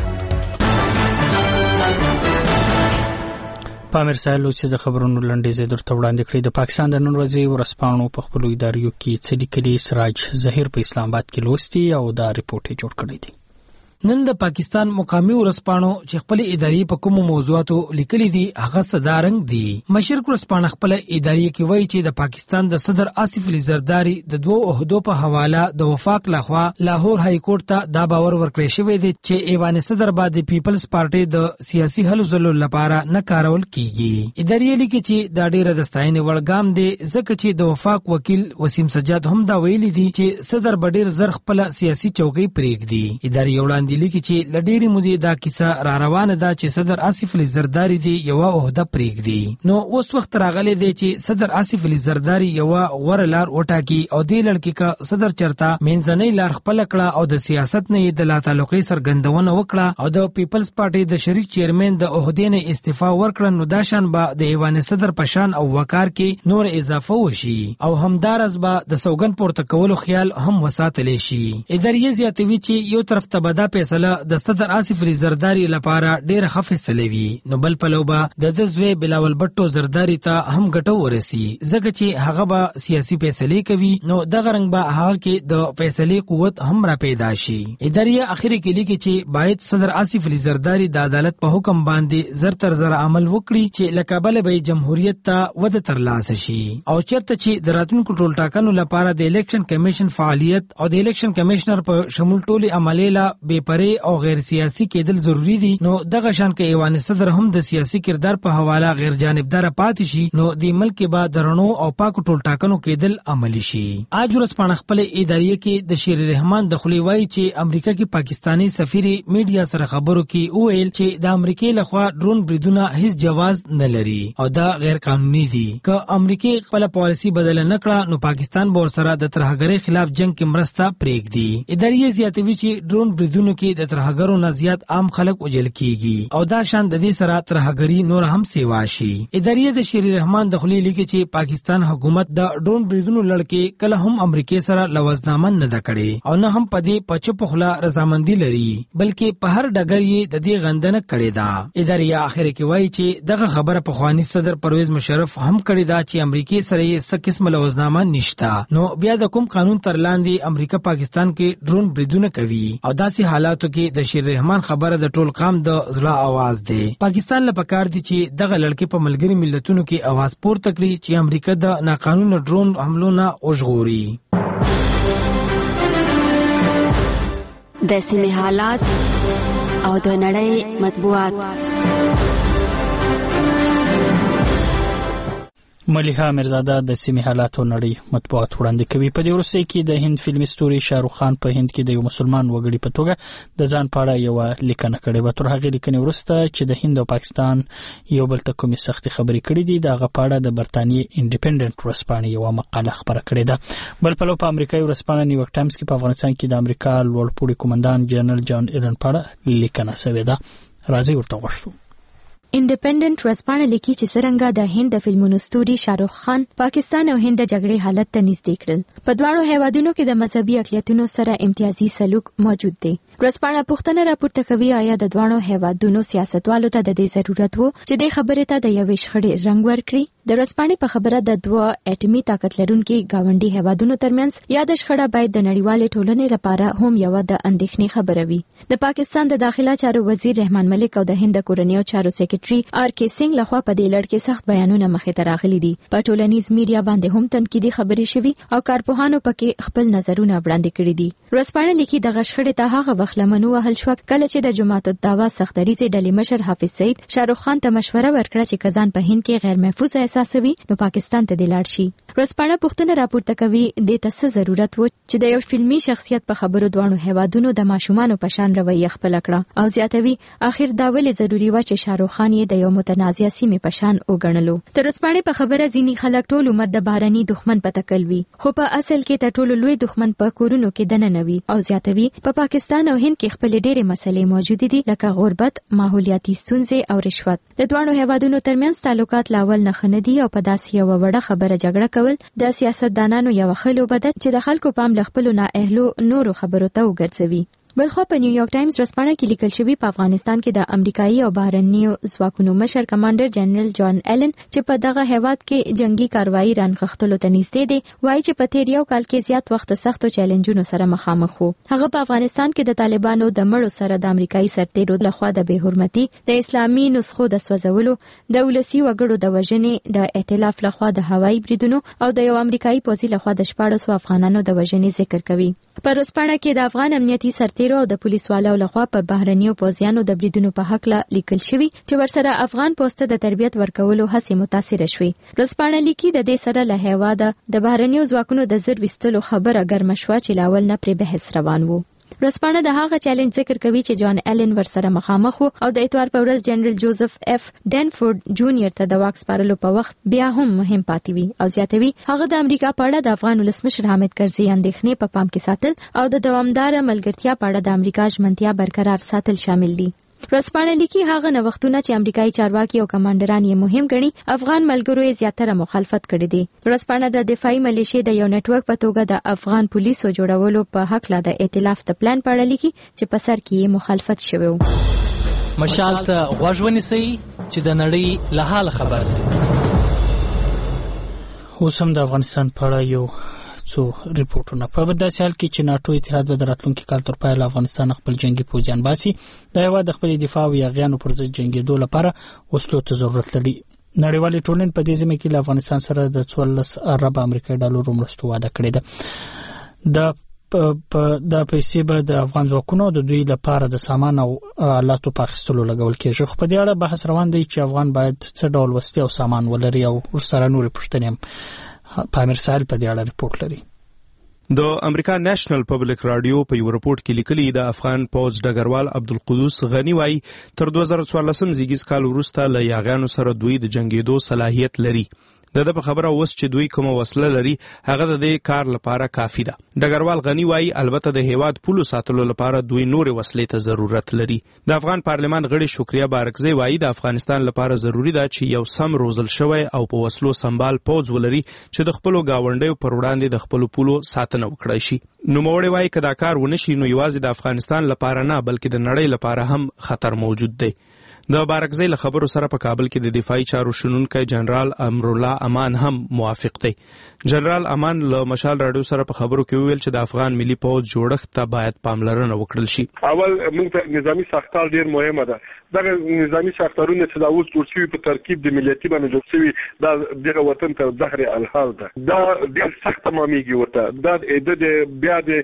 پامیر ساحل چې د خبرونو لنډیز درته وړاندې کړي. د پاکستان د نن ورځې ورځپاڼو په خپلو اداریو کې څه لیکلي سراج ظهیر په اسلام آباد کې لوستي او دا ریپورت یې جوړ کړی دی. نن د پاکستان مقامی ورځپاڼو چې خپل ادارې په کومو موضوعاتو لیکلي دي هغه صدارنګ دي. مشرق ورځپاڼه خپل ادارې کې وایي چې د پاکستان د صدر آصف علي زرداری د دوه عہدو په حواله د وفاق لخوا لاهور های کورټ ته دا باور ورکړی شوی دی چې ایوان صدر بعد د پیپلز پارټي د سیاسي حل زلو لپاره نه کارول کیږي. ادارې لیکي چې دا ډیره د ستاینې وړ ګام دی ځکه چې د وفاق وکیل وسیم سجاد هم دا ویلي دي چې صدر بډیر زر خپل سیاسي چوکۍ پرېږدي. ادارې وړاندې لیکي چې لډيري مودې دا کیسه را روانه ده چې صدر آصف علي زرداری دی یو عہده پرېږدي. نو اوس وخت راغلی دی چې صدر آصف علي زرداری یو غوړه لار وټاکي او دې لړکی کا صدر چرتا منځنۍ لار خپل کړه او د سیاست نه د لا تعلقي سرګندونه وکړه او د پیپلز پارټي د شریک چیرمن د عہدې نه استعفا ورکړه. نو دا شان به د ایوان صدر پشان او وقار کې نور اضافه وشي او همدارز به د سوګن پورته کولو خیال هم وساتلی شي. ادارې زیاتوي چې یو طرف ته بدا فیصله د صدر آصف علي زرداری لپاره ډیره ښه فیصله وي نو بل پلو به د د زوی بلاول بټو زرداری ته هم ګټو ورسي ځکه چې هغه به سیاسي فیصله کوي. نو دغه رنګ به هغه کې د فیصله قوت هم را پیدا شي. ادارې اخیری کې لیکي چې باید صدر آصف علي زرداری د عدالت په حکم باندې زر تر زر عمل وکړي چې لکابل به جمهوریت ته وده ترلاسه شي او چرته چې د راتلونکو ټول ټاکنو لپاره د الیکشن کمیشن فعالیت او د الیکشن کمشنر په شمول ټولي عملیلا بے پرې او غیر سیاسي کېدل ضروری دي. نو دغه شان کې ایوان صدر هم د سیاسي کردار په حواله غیر جانبدار پاتې شي نو د ملک به درنو او پاک ټول ټاکنو کېدل عملی شي. اج ورځپاڼه خپل ادارې کې د شیر رحمان د خلی وای چې امریکا کې پاکستانی سفیر میډیا سره خبرو کې وویل چې د امریکای لخوا ډرون بریدونه هیڅ جواز نه لري او دا غیر قانوني دي. که امریکای خپل پالیسی بدل نه کړه نو پاکستان به سره د ترهګرۍ خلاف جنگ کې مرسته پرېږدي. ادارې زیاتوي چې ډرون بریدونو کې د ترهګرو نه زیات عام خلک وجل کیږي او دا شان د دې سره ترهګری نور هم سیوا شي. ادارې د شیر رحمان د خلی لیکي چې پاکستان حکومت د ډرون بریدونو لړکې کله هم امریکای سره لوزنامه نه ده کړې او نه هم پدې پچ په خلا رضامندي لري بلکې په هر ډګر یې د دې غندنه کړې ده. ادارې اخر کې وایي چې دغه خبره په خواني صدر پرویز مشرف هم کړې ده چې امریکای سره یې څه قسم لوزنامه نشته. نو بیا د کوم قانون تر لاندې امریکا پاکستان کې ډرون بریدونه کوي او داسې حالاتو کې د شیر رحمان خبره د ټول قام د زړه आवाज دی. پاکستان له پکار دي چې دغه لړکې په ملګری ملتونو کې आवाज پورته کړي چې امریکا د ناقانونه ډرون حملو نه وژغوري. د سیمې حالات او د نړۍ مطبوعات. ملیحه میرزاده د سیمې حالات او نړۍ مطبوعات وړاندې کوي. په دې وروستي کې د هند فلمي ستوري شاهرخ خان په هند کې د یو مسلمان وګړي په توګه د ځان په اړه یو لیکنه کړې و. تر هغې لیکنې وروسته چې د هند او پاکستان یو بل ته کومې سختې خبرې کړې دي د هغه په اړه د برتانیې انډیپندنت ورځپاڼې یوه مقاله خپره کړې ده. بل پلو په امریکایي ورځپاڼه نیویورک ټایمز کې په افغانستان کې د امریکا لوړپوړي قومندان جنرال جان ایلن په اړه لیکنه شوې ده. راځئ ورته وغوښتو. انډیپندنت ورځپاڼه لیکي چې څرنګه د هند د فلمونو ستوري شاهرخ خان پاکستان او هند د جګړې حالت ته نږدې کړل. په دواړو هیوادونو کې د مذهبي اقلیتونو سره امتیازي سلوک موجود دی. ورځپاڼه پوښتنه راپورته کوي آیا د دواړو هیوادونو سیاستوالو ته د دې ضرورت وو چې د خبرې ته د یوې شخړې رنګ ورکړي. د ورځپاڼې په خبره د دوه اټومي طاقت لرونکي گاونډي هیوادونو ترمنځ یا د شخړه باید د نړیوالې ټولنې لپاره هم یو د اندېښنې خبره وي. د پاکستان د داخله چارو وزیر رحمان ملک او د هند کورنیو چارو سیکریټري آر کے سنگ لخوا په دې لړ کې سخت بیانونه مخې ته راغلي دي. په ټولنیز میډیا باندې هم تنقیدي خبرې شوي او کارپوهانو پکې خپل نظرونه وړاندې کړي دي. ورځپاڼه لیکي د غشخړې ته هغه وخت لمنو وهل شو کله چې د جماعت الدعوا سختریزي ډلې مشر حافظ سعید شاهرخ خان ته مشوره ورکړه چې کزان په هند کې غیر محفوظ احساسوي نو پاکستان ته د لاړ شي. ورځپاڼه پوښتنه راپورته کوي د تاسو ضرورت و چې د یو فلمي شخصیت په خبرو دوانو هیوادونو د ماشومان په شان رویه خپل کړه او زیاتوي اخر دا ولې ضروری و چې شاهرخ خان یې د یو متنازع سیمې په شان وګڼلو. تر ورځپاڼې په خبره ځینی خلک ټول عمر د بهرني دښمن په تکل وي خو په اصل کې د ټولو لوی دښمن په کورونو کې دننه وي او زیاتوي په پاکستان او هند کې خپل ډېرې مسلې موجود دي لکه غربت، ماحولیاتي ستونزې او رشوت. د دوانو هیوادونو ترمنځ تعلقات لاول نه خندي او په داسې یو وړه خبره جګړه کول د سیاستدانانو یو خلو بدت چې د خلکو پام له خپل نااهلو نورو خبرو ته وګرځوي. بلخو په نیویارک ټایمز ورځپاڼه کې لیکل شوی په افغانستان کې د امریکایي او بهرنیو ځواکونو مشر کمانډر جنرال جان ایلن چې په دغه هیواد کې جنگي کاروایی رانغښتلو ته نږدې دی وایي چې په تیر یو کال کې زیات وخت سختو چیلنجونو سره مخامخ وو. هغه په افغانستان کې د طالبانو د مړو سره د امریکایي سرتیرو لخوا د بې حرمتي، د اسلامي نسخو د سوځولو، د ولسی وګړو د وژنې، د ائتلاف لخوا د هوایي بریدونو او د یو امریکایي پوځي لخوا د شپاړسو افغانانو د وژنې ذکر کوي. په ورځپاڼه کې د افغان امنیتي سرتیرو او د پولیسوالو لخوا په بهرنیو پوځیانو د بریدونو په حق لا لیکل شوی چې ورسره افغان پوسټ د تربیت ورکولو هڅې متاثر شوي. ورځپاڼه لیکي د دې سره له هیواده د بهرنیو ځواکونو د زر وستلو خبره ګرمه شوه چې لاول نه پرې بحث روان وو. ورځپاڼه د هغه چیلنج ذکر کوي چې جان ایلن ورسره مخامخ وو او د اتوار په ورځ جنرال جوزف اف ډینفورد جونیئر ته د واک سپارلو په وخت بیا هم مهم پاتې وي او زیاتوي هغه د امریکا په اړه د افغان ولسمشر حامد کرزي اندېښنې په پام کې ساتل او د دوامدار ملګرتیا په اړه د امریکا ژمنتیا برقرار ساتل شامل دي. ورځپاڼه لیکي هغه نوښتونه چې امریکایي چارواکي او کمانډران یې مهم ګڼي افغان ملګرو یې زیاتره مخالفت کړی دی. ورځپاڼه د دفاعي ملیشې د یو نټورک په توګه د افغان پولیسو جوړولو په حق لا د ائتلاف د پلان په اړه لیکي چې په سر کې یې مخالفت شوی و. مشال ته غوږ ونیسئ چې د نړۍ له حاله خبر شئ. اوس هم د افغانستان په اړه یو څو ریپورتونه. په داسې حال کې چې ناټو اتحاد به د راتلونکي کال تر پایه له افغانستان خپل جنگي پوځیان باسي د هیواد د خپل دفاع او یاغیانو پر ضد جنګېدو لپاره وسلو ته ضرورت لري. نړیوالې ټولنې په دې ځمه کې له افغانستان سره د څوارلس ارب امریکایي ډالرو مرستو وعده کړې ده. د په د پیسې به د افغان ځواکونو د دوی لپاره د سامان او آلاتو په اخیستلو لګول کېږي. خو په دې اړه بحث روان دی چې افغان باید څه ډول وسلې او سامان ولري او ورسره نورې پوښتنې هم. پامیر ساحل په دې اړه ریپورت لري. د امریکا نېشنل پبلک رادیو په یو رپورت کې لیکلي د افغان پوز ډګروال عبدالقدوس غنی وايي تر دوه زره څوارلسم زیږیز کال وروسته له یاغیانو سره دوی د جنگېدو صلاحیت لري. د د په خبره اوس چې دوی کوم وسله لري هغه د دې کار لپاره کافي ده. ډګروال غنی وایي البته د هیواد پولو ساتلو لپاره دوی نور وسلې ته ضرورت لري. د افغان پارلمان غړي شکریا بارکزی وایي د افغانستان لپاره ضروری ده چې یو سم روزل شوی او په وسلو سمبال پوځ ولري چې د خپلو گاونډیو پر وړاندې د خپلو پولو ساتنه وکړي شي. نوموړی وایي که دا کار ونشي نو یوازې د افغانستان لپاره نه بلکې د نړۍ لپاره هم خطر موجود دی. د بارکزی له خبرو سره په کابل کې د دفاعي چارو شنونکی جنرال امرالله امان هم موافق دی. جنرال امان له مشال راډیو سره په خبرو کې وویل چې د افغان ملي پوځ جوړښت ته باید پاملرنه وکړل شي. اول موږ ته نظامی ساختار ډیر مهمه ده. دغه نظامی ساختارونه چې دا اوس جوړ شوي په ترکیب د ملتي باندې جوړ شوي دا دغه وطن ته زهر الحال ده. دا ډیر سخت ماميږي ورته دا د بیا د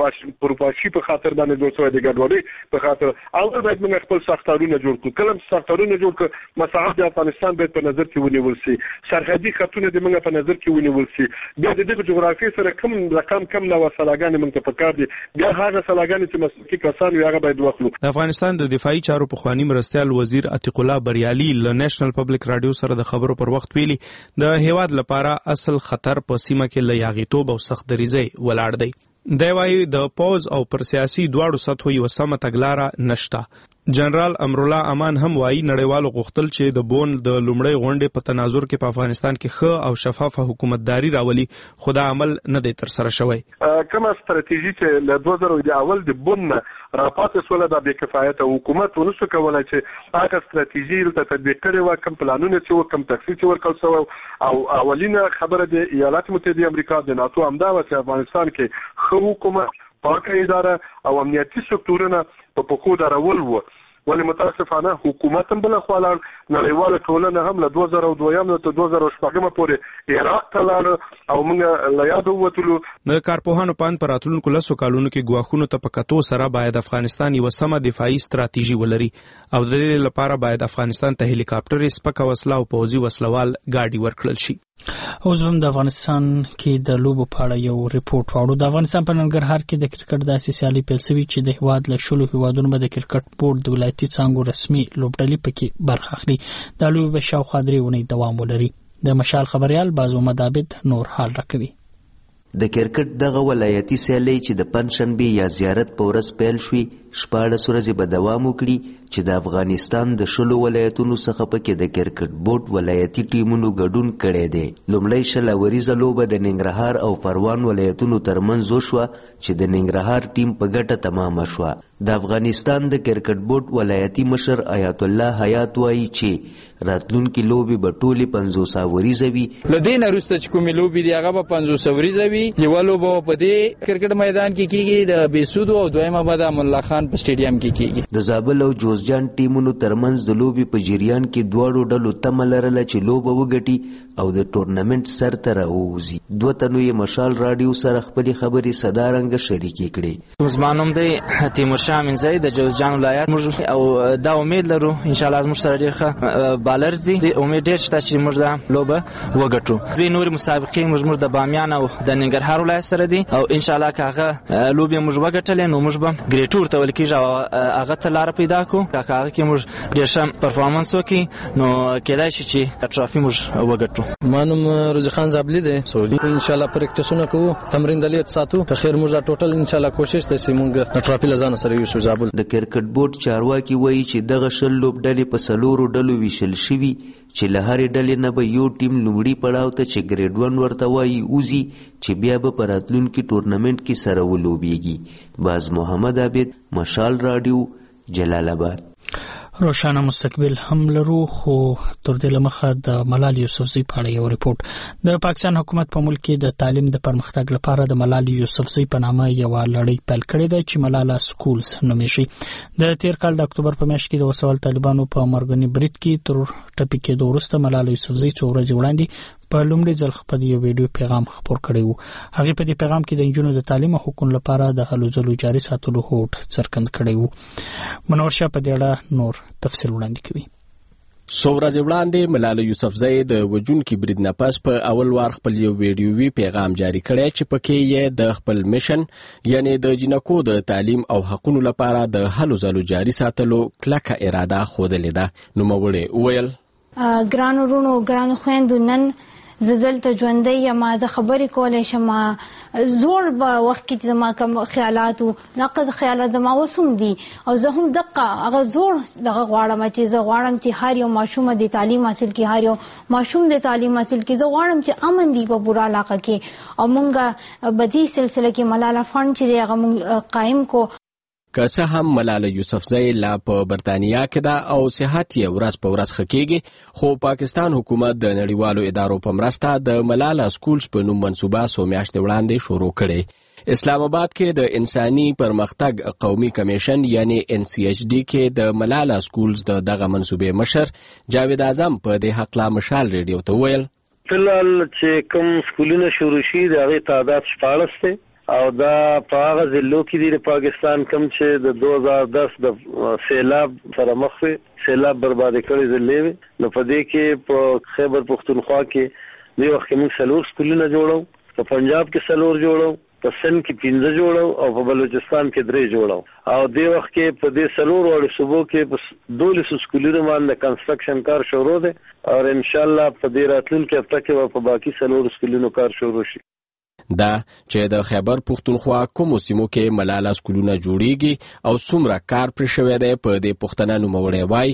پروپاشي په خاطر باندې جوړ شوی د ګډوډۍ په خاطر اول باید موږ خپل ساختارونه جوړ کړو. کله ساختارونه جوړ کړو مساحت د افغانستان باید په نظر کې ونیول شي. سرحدي خطونه د موږ په نظر کې ونیول شي. بیا د دغه جغرافي سره کم رقم کم نو سلاګان موږ ته پکار دي. بیا هغه سلاګان چې مسلکي کسان وي هغه باید واخلو. د افغانستان د دفاعي چارو پخوانی مرستیال وزیر عتیق الله بریالي له نېشنل پبلک رادیو سره د خبرو پر وخت ویلي د هیواد لپاره اصل خطر په سیمه کې له یاغیتوب او سخت دریځۍ ولاړ دی. دی وایي د پوځ او پر سیاسي دواړو سطحو یوه سمه تګلاره نشته. جنرال امرالله امان هم وایي نړیوالو غوښتل چې د بون د لومړۍ غونډې په تناظر کې په افغانستان کې ښه او شفافه حکومتداري راولي خو دا عمل نه دی ترسره شوی. کومه ستراتیژي چې له دوه زره د اول د بون راپاتې سوله د بې کفایته حکومت ونشو کولی چې هغه ستراتیژي دلته تطبیق کړې وه کوم پلانونه چې وو کوم تخصیص چې ورکړل شوی او اولینه خبره د ایالات متحده امریکا د ناتو همدا وه چې افغانستان کې ښه حکومت پاکه اداره او امنیتي سکتورونه په پښو درول وو. ولې متاسفانه حکومت هم بل خوا لاړ نړیواله ټولنه هم له دوه زره دویم نه تر دوه زره شپږم پورې عراق ته لاړه او موږ له یاده ووتلو. د کارپوهانو په اند په راتلونکو لسو کالونو کې ګواښونو ته په کتو سره باید افغانستان یوه سمه دفاعي ستراتیژي ولري او د دې لپاره باید افغانستان ته هلیکاپټرې سپکه وسله او پوځي وسلوال ګاډي ورکړل شي. اوس هم د افغانستان کې د لوبو په اړه یو ریپورت واورو. د افغانستان په ننګرهار کې د کرکټ داسې سیالي پیل شوې چې د هیواد له شلو هیوادونو به د کرکټ بورډ د ولایتي څانګو رسمي لوبډلې پکې برخه اخلي. دا لوبې به شاوخوا درې اونۍ دوام ولري. د مشال خبريال بازو مدابد نور حال راکوي. د کرکټ دغه ولایتي سیالي چې د پنځشنبه یا زیارت په ورځ پیل شوې شپاړس ورځې به دوام وکړي چې د افغانستان د شلو ولایتونو څخه پکې د کرکټ بورډ ولایتي ټیمونو ګډون کړی دی. لومړی شل اوریزه لوبه د ننګرهار او پروان ولایتونو ترمنځ وشوه چې د ننګرهار ټیم په ګټه تمامه شوه. د افغانستان د کرکټ بورډ ولایتي مشر آیت الله حیات وایي چې راتلونکي لوبې به ټولې پنځوس اوریزه وي. له دې نه وروسته چې کومې لوبې دي هغه به پنځوس اوریزه وي. یوه لوبه په دې کرکټ میدان کې کیږي د بیسودو او دویمه به د امان الله خان په سټیډیم کې کیږي. د زابل او جوزجان ټیمونو ترمنځ د لوبې په جریان کې دواړو ډلو تمه لرله چې لوبه وګټي او د ټورنمنټ سر ته راووځي. دوه تنو یې مشال راډیو سره خپلې خبرې صدارنګه شریکې کړې. زما نوم دی تیمور شاه منځی د جوزجان ولایت. موږ او دا امید لرو ان شاء الله زموږ سره ډېر ښه بالرز دي. امید ډېر شته چې موږ دا لوبه وګټو. دوی نورې مسابقې موږ د بامیان او د ننګرهار ولایت سره دي او ان شاء الله که هغه لوبې موږ وګټلې نو موږ به ګریټ ټور ته ویل کېږي او هغه ته لاره پیدا کړو. که هغه کې موږ ډېر ښه پرفارمنس وکړي نو کېدای شي چې ټرافي موږ وګټو. ما نوم روزي خان زابلی دی. ان شاء الله پریکټیسونه کوو تمرین د لیت ساتو په خیر موږ ټوټل ان شاء الله کوشش ته چې موږ ټرافي لزان سره یو شو. زابل د کرکټ بورډ چارواکي وایي چې دغه شل لوبډلې په سلورو ډلو ویشل شوي چې له هرې ډلې نه به یو ټیم لومړي پړاو ته چې ګریډ ون ورته وایي وځي چې بیا به په راتلونکي ټورنمنټ کې سره ولوبیږي. باز محمد عابد مشال راډیو جلال آباد. روشانه مستقبل هم لرو خو تر دې لمخه د ملال یوسفزۍ په اړه یو ریپورت. د پاکستان حکومت په ملک کې د تعلیم د پرمختګ لپاره د ملال یوسفزۍ په نامه یو لړۍ پیل کړې ده چې ملالا سکولز نومیږي. د تیر کال د اکتوبر په میاشت کې د وسوال طالبانو په مرګني برید کې تر ټپي کېدو وروسته ملالا یوسفزۍ څو ورځې وړاندې په لومړي ځل خپل یو ویډیو پیغام خپور کړی و. هغه په دې پیغام کې د نجونو د تعلیم او حقوقو لپاره د هلو ځلو جاري ساتلو هوډ څرګند کړی و. منور شاه په دې اړه نور تفصیل وړاندې کوي. څو ورځې وړاندې ملاله یوسفزۍ د وژونکي برید نه پس په اول وار خپل یو ویډیوي پیغام جاری کړی چې پکې یې د خپل میشن یعنی د جنکو د تعلیم او حقوقو لپاره د هلو ځلو جاري ساتلو کلکه اراده ښودلې ده. نوموړې وویل ګرانو ورونو ګرانو خویندو نن زه دلته ژوندی یم، زه خبرې کولی شم. زوړ به وخت کې چې زما کوم خیالات وو نقد خیالات زما اوس هم دي او زه هم دقه هغه زوړ دغه غواړم چې زه غواړم چې هر یو ماشوم د تعلیم حاصل کړي، هر یو ماشوم د تعلیم حاصل کړي. زه غواړم چې امن دی په پوره علاقه کې او مونږ په دې سلسله کې ملاله فند چې دی هغه مونږ قایم کو. که څه هم ملاله یوسفزۍ لا په برتانیا کې ده او صحت یې ورځ په ورځ ښه کېږي، خو پاکستان حکومت د نړیوالو ادارو په مرسته د ملاله سکولز په نوم منصوبه څو میاشتې وړاندې شروع کړې. اسلام آباد کې د انساني پرمختګ قومي کمیشن یعنی ان سی ایچ ډي کې د ملاله سکولز د دغه منصوبې مشر جاوید اعظم په دې حقله مشال ریډیو ته ویل فلال چې کوم سکولونه شروع شي د هغې تعداد شپاړس دی او دا په هغه ضلعو کې دی د پاکستان کوم چې د دو هزار دس د سیلاب سره مخ وي، سیلاب بربادي کړي ضلعې وي. نو په دې کې په خیبر پښتونخوا کې دې وخت کې موږ څلور سکولونه جوړو، په پنجاب کې څلور جوړو، په سند کې پنځه جوړو او په بلوچستان کې درې جوړو. او دې وخت کې په دې څلور وړو صوبو کې په دولسو سکولونو باندې کنسټرکشن کار شروع دی او ان شاء الله په دې راتلونکي هفته کې په باقي څلور سکولونو کار شروع شي. دا چې د خیبر پښتونخوا کومو سیمو کې ملاله سکولونه جوړیږي او څومره کار پرې شوی دی په دې پوښتنه نوموړی وایي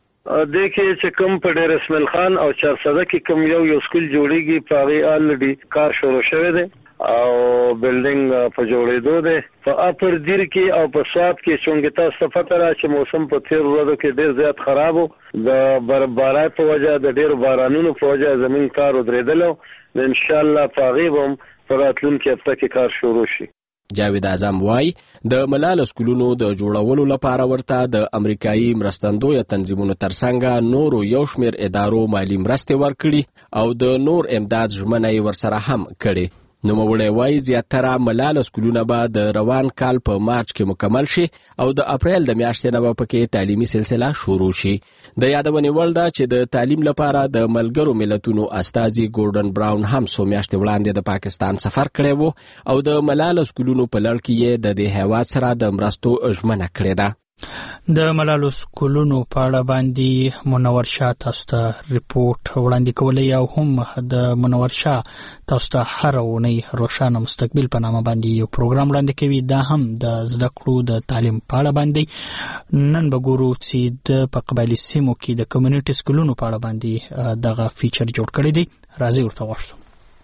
دې کې چې کوم په ډېر اسماعیل خان او چارسده کې کوم یو یو سکول جوړیږي په هغې الریډي کار شروع شوی دی او بلډینګ په جوړېدو دی. په اپر دیر کې او په سوات کې چونګې تاسو ته پته را چې موسم په تېرو ورځو کې ډېر زیات خراب و، د برفبارۍ په وجه د ډېرو بارانونو په وجه زمین کار ودرېدلی و. انشاءالله په هغې به هم په راتلونکي هفته کې کار شروع شي. جاوید اعظم وایي د ملاله سکولونو د جوړولو لپاره ورته د امریکایي مرستندویه تنظیمونو ترڅنګ نورو یو شمېر ادارو مالي مرستې ورکړي او د نور امداد ژمنه یې ورسره هم کړې. نوموړی وایي زیاتره ملاله سکولونه به د روان کال په مارچ کې مکمل شي او د اپریل د میاشتې نه به پکې تعلیمي سلسله شروع شي. د یادونې وړ ده چې د تعلیم لپاره د ملګرو ملتونو استازي ګورډن براون هم څو میاشتې وړاندې د پاکستان سفر کړی و او د ملاله سکولونو په لړ کې یې د دې هیواد سره د مرستو ژمنه کړې ده. د ملالو سکولونو په اړه باندې منور شاه تاسو ته ریپورت وړاندې کولی او هم د منور شاه تاسو ته هر اونۍ روښانه مستقبل په نامه باندې یو پروګرام وړاندې کوي. دا هم د زده کړو د تعلیم په اړه باندې. نن به ګورو چې د په قبایلي سیمو کې د کمیونټي سکولونو په اړه باندې دغه فیچر جوړ کړی دی. راځي ورته وښو.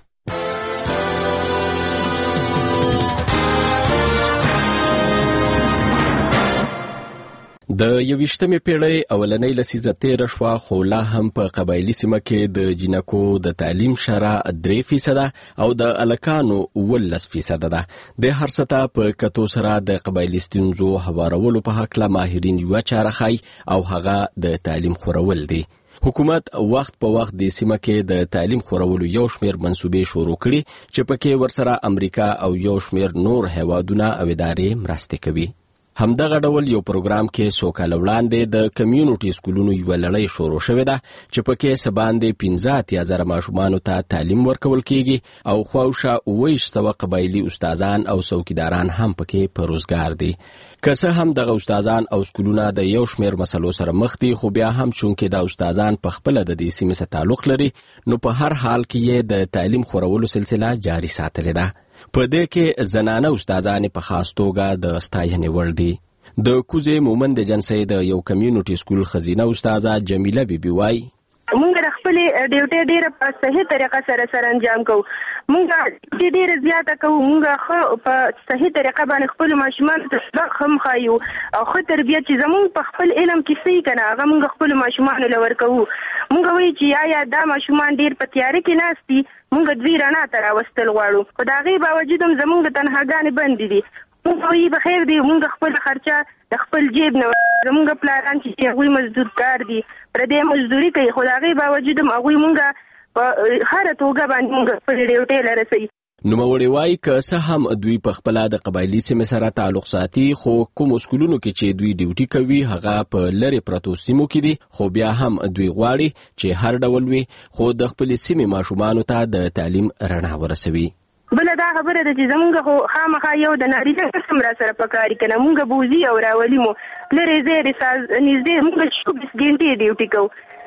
د یویشتمې پیړۍ اولنۍ لسیزه تېره شوه خو لا هم په قبایلي سیمه کې د جینکو د تعلیم شرح درې فیصده او د الکانو اوولس فیصده ده. د هر څه ته په کتو سره د قبایلي ستونزو هوارولو په هکله ماهرین یوه چاره ښیي او هغه د تعلیم خورول دی. حکومت وخت په وخت د سیمه کې د تعلیم خورولو یو شمېر منصوبې شروع کړي چې پکې ورسره امریکا او یو شمېر نور هیوادونه او ادارې مرستې کوي. همدغه ډول یو پروګرام کې څو کاله وړاندې د کمیونټي سکولونو یوه لړۍ شروع شوې ده چې پکې څه باندې پنځه اتیا زره ماشومانو ته تعلیم ورکول کیږي او خواوشا اوه ویشت سوه قبایلي استادان او څوکیداران هم پکې په روزګار دي. که څه هم دغه استادان او سکولونه د یو شمېر مسلو سره مخ دي خو بیا هم چونکې د استادان په خپله د دې سیمې سره تعلق لري نو په هر حال کې یې د تعلیم خورولو سلسله جاري ساتلې ده. په دې کې زنانه استادانې په خاص توګه د ستاینې وړ دي. د کوزې مومند جنسۍ د یو کمیونټي سکول خزینه استاده جمیله بیبي وایي مونږ د خپلې ډیوټۍ ډېره په صحیح طریقه سره سره انجام کوو. مونږ ډېره زیاته کوو. مونږ ښه په صحیح طریقه باندې خپلو ماشومانو ته سبق هم ښایو او ښه تربیت چې زمونږ په خپل علم کې صحیح که نه هغه مونږ خپلو ماشومانو له ورکوو. مونږ وایو چې آیا دا ماشومان ډېر په تیاره کې ناست دي، مونږ دوی رڼا ته راوستل غواړو، خو د هغې باوجود هم زمونږ تنهاګانې بندې دي. مونږ وایي بخیر دی، مونږ خپل خرچه د خپل جیب نه زمونږ پلاران چې هغوی مزدور کار دي پردی مزدوري کوي، خو د هغې باوجود هم هغوی مونږ په هره توګه باندې مونږ خپلې ډیوټۍ له رسوي. نوموړی وایي که څه هم دوی په خپله د قبایلي سیمې سره تعلق ساتي خو کومو سکولونو کې چې دوی ډیوټي کوي هغه په لرې پرتو سیمو کې دي، خو بیا هم دوی غواړي چې هر ډول وي خو د خپلې سیمې ماشومانو ته د تعلیم رڼا ورسوي. بله دا خبره ده چې زمونږ خو خامخا یو د نارینه قسم را سره پکار که نه مونږ بوزي او راولي مو لرې ځای د نږدې مونږ چوبیس ګنټې ډیوټي کوو.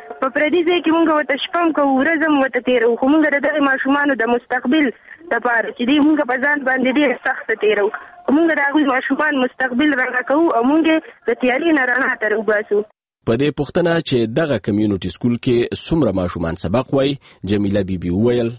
په پردي ځای کې مونږ ورته شپه هم کوو ورځ هم ورته تېروو خو مونږ د دغې ماشومانو د مستقبل دپاره چې دی مونږ په ځان باندې ډېر سخته تېروو مونږ د هغوی ماشومان مستقبل رڼا کوو او مونږ د تیارې نه رڼا ته راوباسو. په دې پوښتنه چې دغه کمیونټي سکول کې څومره ماشومان سبق وایي جمیله بیبي وویل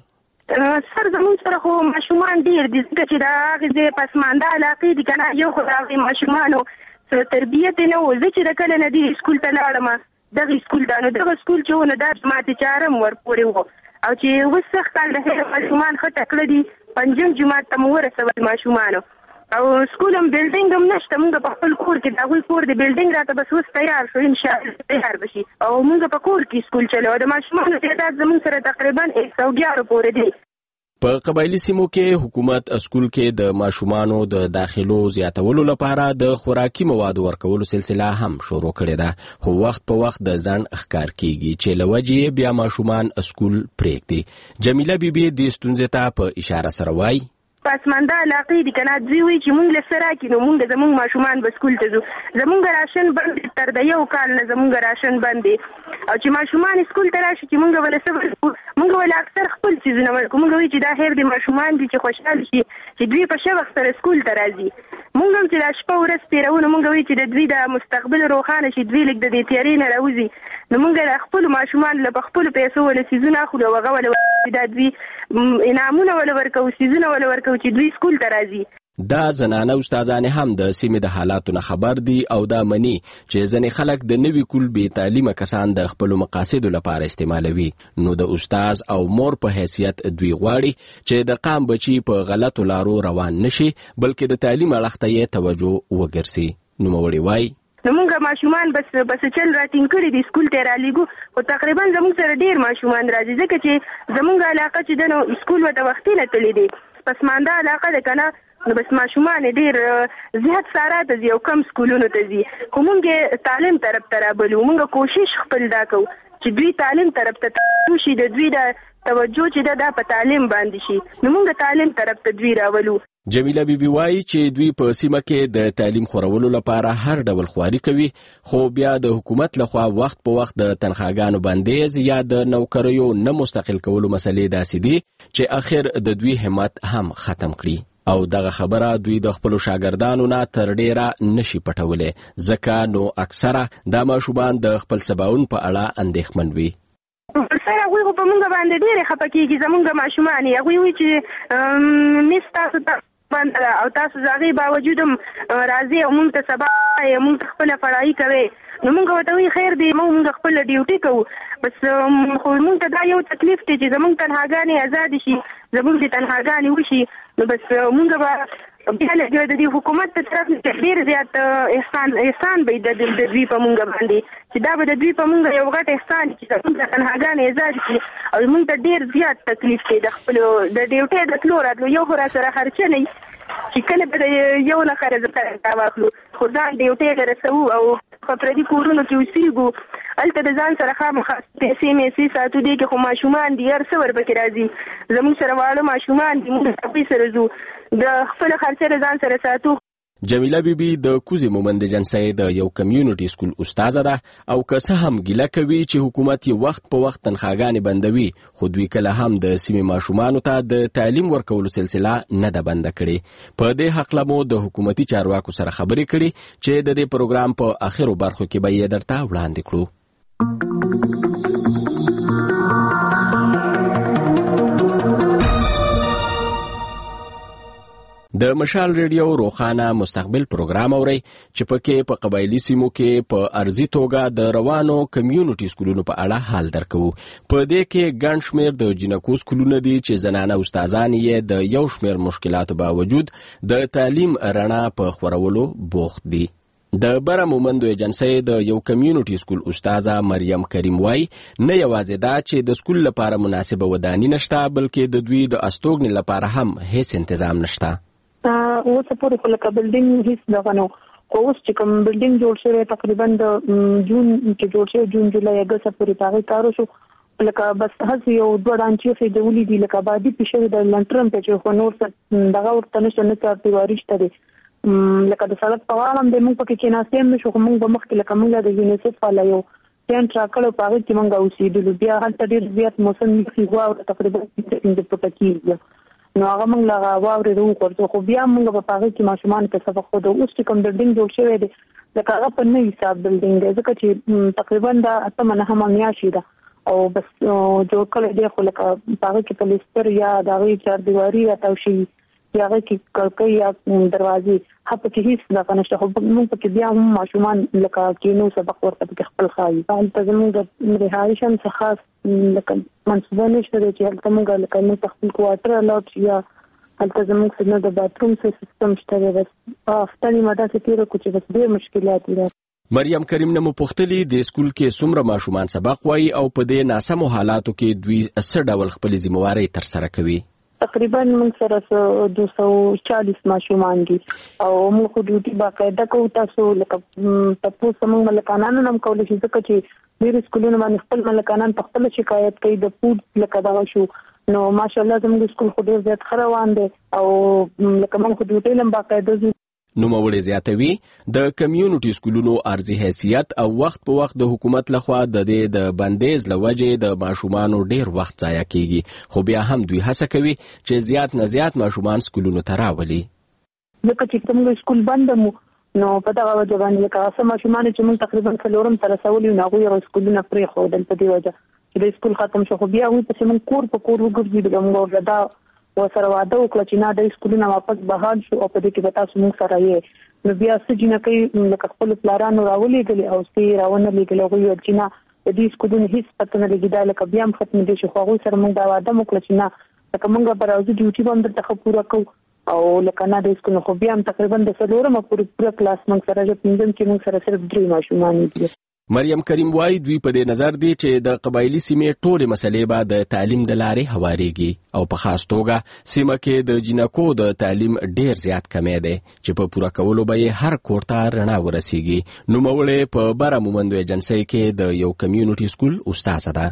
سر زموږ سره خو ماشومان ډېر دي ځکه چې د هغې ځای پسمانده علاقې دي که نه یو خو د هغې ماشومانو څه تربیت یې نه و زه چې د کله نه دې سکول ته لاړم دغې سکول ته نو دغه سکول چې و نو دا ماتې چاره م ورپورې و او چې اوس سخت کال د هغې ماشومان ښه تکړه دي پنجم جومات ته مو ورسول ماشومانو او سکول هم بلډینګ هم نشته مونږ په خپل کور کې د هغوی کور د بلډینګ راته بس اوس تیار شو انشاءالله تیار به شي او مونږ په کور کې سکول چلو د ماشومانو تعداد زموږ سره تقریبا ایک سو ګیارو پورې دی. په قبایلی سیمو کې حکومت سکول کې د ماشومانو د داخلو زیاتولو لپاره د خوراکي موادو ورکولو سلسله هم شروع کړې ده خو وخت په وخت د ځنډ ښکار کیږي چې له وجې بیا ماشومان سکول پرېږدي. جمیله بیبي دې ستونزې ته په اشاره سره وایي پسمانده علاقې دي که نه دوی وایي چې مونږ له څه راکړي نو مونږ زمونږ ماشومان به سکول ته ځو زمونږ راشن بند دی تر د یو کال نه زمونږ راشن بند دی او چې ماشومان سکول ته راشي چې مونږ به له څه ورکړو مونږ به له اکثر خپل څیزونه ورکړو مونږ وایي چې دا خیر د ماشومان دي چې خوشحال شي چې دوی په ښه وخت سره سکول ته راځي مونږ هم چې دا شپه ورځ تېروو نو مونږ وایي چې د دوی د مستقبل روښانه شي دوی لږ د دې تیارې نه راوځي نو مونږ د خپلو ماشومانو له په خپلو پیسو ول څیزونه اخلو او هغه ول دا دوی انعامونه ول ورکوو څیزونه ول ورکوو چې دوی سکول ته راځي. دا زنانه استادانې هم د سیمې د حالاتو نه خبر دي او دا مني چې ځینې خلک د نوي کول بې تعلیمه کسان د خپلو مقاصدو لپاره استعمالوي نو د استاز او مور په حیثیت دوی غواړي چې د قام بچي په غلطو لارو روان نشي بلکې د تعلیم اړخ ته یې توجه وګرځي. نوموړې وایي نو مونږ ماشومان بس بس چل راټینګ کړي دي سکول ته رالېږو خو تقریبا زموږ سره ډېر ماشومان راځي ځکه چې زموږ علاقه چې ده نو سکول ورته وختي نه تللی دی پسمانده علاقه ده که نه نو بس ماشومان ډېر زیات سارا ته ځي او کم سکولونو ته ځي خو مونږ تعلیم طرف ته رابلو مونږ کوشش خپل دا کوو چې دوی تعلیم طرف ته توجه شي د دوی د توجه چې ده دا په تعلیم باندې شي نو مونږ تعلیم طرف ته دوی راولو. جمیله بیبي وایي چې دوی په سیمه کې د تعلیم خورولو لپاره هر ډول خواري کوي خو بیا د حکومت لخوا وخت په وخت د تنخواګانو بندیز یا د نوکریو نه مستقل کولو مسلې داسې دي چې اخر د دوی همت هم ختم کړي او دغه خبره دوی د خپلو شاګردانو نه تر ډیره نشي پټولی ځکه نو اکثره دا ماشومان د خپل سباوون په اړه اندېښمن وي. سره هغوی خو په مونږ باندې ډېرې خفه کېږي زمونږ ماشومان یې هغوی وایي چې میس تاسو ته بنده ده او تاسو د هغې باوجود هم راځئ او مونږ ته سبا وایئ مونږ ته خپله پړایي کوئ نو مونږ ورته وایي خیر دی مونږ خپله ډیوټي کوو بس خو مونږ ته دا یو تکلیف دی چې زمونږ تنهاګانې ازادې شي زمونږ د تنهاګانې وشي نو بس مونږ به بیا لږ د دې حکومت په طرف نه ډېر زیات احسان احسان به د دوی په مونږ باندې چې دا به د دوی په مونږ یو غټ احسان چې زمونږ د تنهاګانې ازادې شي او مونږ ته ډېر زیات تکلیف دی د خپلو د ډیوټۍ د تلو راتلو یو خو را سره خرچه نه چې کله به د یو نه خرڅ تا واخلو خو ځان ډیوټۍ ته رسوو او په پردي کورونو کې اوسېږو هلته د ځان سره خامخا پیسې میسې ساتو دی کې خو ماشومان دي هر څه ورپکې راځي زموږ سره واړه ماشومان دي موږ هغوی سره ځو د خپله خرچه د ځان سره ساتو. جمیله بیبي د کوزې مومند جنسۍ د یو کمیونټي سکول استاده ده او که څه هم ګیله کوي چې حکومت یې وخت په وخت تنخواګانې بندوي خو دوی کله هم د سیمې ماشومانو ته د تعلیم ورکولو سلسله نه ده بنده کړې. په دې هکله مو د حکومتي چارواکو سره خبرې کړي چې د دې پروګرام په آخرو برخو کې به یې درته وړاندې کړو. د مشال ریډیو روخانه مستقبل پروګرام اوري چې پکې په قبایلی سیمو کې په ارزي توګه د روانو کمیونټي سکولونو په اړه حال درکو. په دې کې ګڼ شمېر د جنکو سکولونه دي چې زنانه استادان یې د یو شمېر مشکلاتو باوجود د تعلیم رڼا په خورولو بوخت دي. د بره مومندو ایجنسۍ د یو کمیونټي سکول استاده مریم کریم وای نه یوازې دا چې د سکول لپاره مناسبه وداني نشته بلکې د دوی د استوګنې لپاره هم هیڅ تنظیم نشته. اوس پورې په لکه بلډینګ هیڅ دغه نو خو اوس چې کوم بلډینګ جوړ شوی تقریبا د جون چې جوړ شوی جون جولای اګست پورې هغه کارو شو لکه بس هڅه یو دوه ډانچې چې د ولې دی لکه بادي پښې د لنټرم په چې خو نور څه دغه ورته نشته نه څه دیوارشته دي لکه د سړک په اړه هم د موږ په کې ناسم نشو موږ به مخکې لکه موږ د یونیسف والا یو ټینټ راکړو په هغه کې موږ اوسېدلو. بیا هلته ډېر زیات موسم یخي واوره تقریبا پنځه پټه کېږي نو هغه موږ له واورې راوغورځو خو بیا موږ په هغه کې ماشومان ته سبق ښودو. اوس چې کوم بلډینګ جوړ شوی دی لکه هغه په نوي حساب بلډینګ دی ځکه چې تقریبا دا اتمه نهمه میاشتې ده او بس جوړ کړی دی خو لکه هغه کې پلیستر یا د هغې چاردیواري راتاو شوي یا هغه کې کړکۍ یا دروازې هغه کې هېڅ دغه نشته. خو موږ پکې بیا هم ماشومان لکه کینو سبق ورته پکې خپل ښایي. هلته زموږ د رهایش هم څه خاص لکه منصوبه نشته دی چې هلته موږ لکه موږ په خپل کوارټر الاټ شي یا هلته زموږ څه نه د باتروم سیستم شته دی. بس هفته نیمه داسې تېره کړو چې بس ډېر مشکلات دي. مریم کریم نه مو پوښتلي د سکول کې څومره ماشومان سبق وایي او په دې ناسمو حالاتو کې دوی څه ډول خپلې ذمهوارۍ ترسره کوي. تقریبا موږ سره دو سوه چالیس ماشومان دي او موږ خو ډیوټي باقاعده کوو. تاسو لکه تاسو موږ ملکانانو هم کولی شي ځکه چې ډېر سکولونه باندې خپل ملکانان په خپله شکایت کوي د فوډ لکه دغه شو نو ماشاءالله زموږ سکول خو ډېر زیات ښه روان دی او لکه موږ خو ډیوټي هم باقاعده ځو. نوموړی زیاتوي د کمیونټي سکولونو ارزي حیثیت او وخت په وخت د حکومت لخوا د دې د بندیز لوجې د ماشومانو ډیر وخت ضایع کیږي خو بیا هم دوی هڅه کوي چې زیات نه زیات ماشومان سکولونو ته راولي. ځکه چې کوم سکول بند مو نو په دغه وجه باندې لکه هغه ماشومان چې موږ تقریبا څلورم ته رسولي نو هغوی هغه سکولونه پرېښودل په دې وجه چې د سکول ختم شو. خو بیا هغوی پسې موږ کور په کور وګرځېدلو موږ دا ورسره واده وکړه چې نه د سکولونه واپس بحال شو او په دې کې به تاسو موږ سره یې نو بیا څه جینکۍ لکه خپلو پلارانو راولېږلې او څه یې راونه لېږلې هغوی ویل چې نه د دې سکولونو هېڅ پته نه لګي دا لکه بیا هم ختمېدی شي. خو هغوی سره موږ دا واده م وکړه چې نه لکه موږ به راځو ډیوټي به هم دلته ښه پوره کوو او لکه نه د سکولونو خو بیا هم تقریبا د څلورمه پورې پوره کلاس موږ سره چې پنځم کې موږ سره صرف درې ماشومان دي. مریم کریم وایي دوی په دې نظر دي چې د قبایلي سیمې ټولې مسلې به د تعلیم د لارې هوارېږي او په خاص توګه سیمه کې د جینکو د تعلیم ډیر زیات کمی دی چې په پوره کولو به یې هر کور ته رڼا ورسیږي. نوموړې په بره مومند ایجنسۍ کې د یو کمیونټي سکول استاده ده.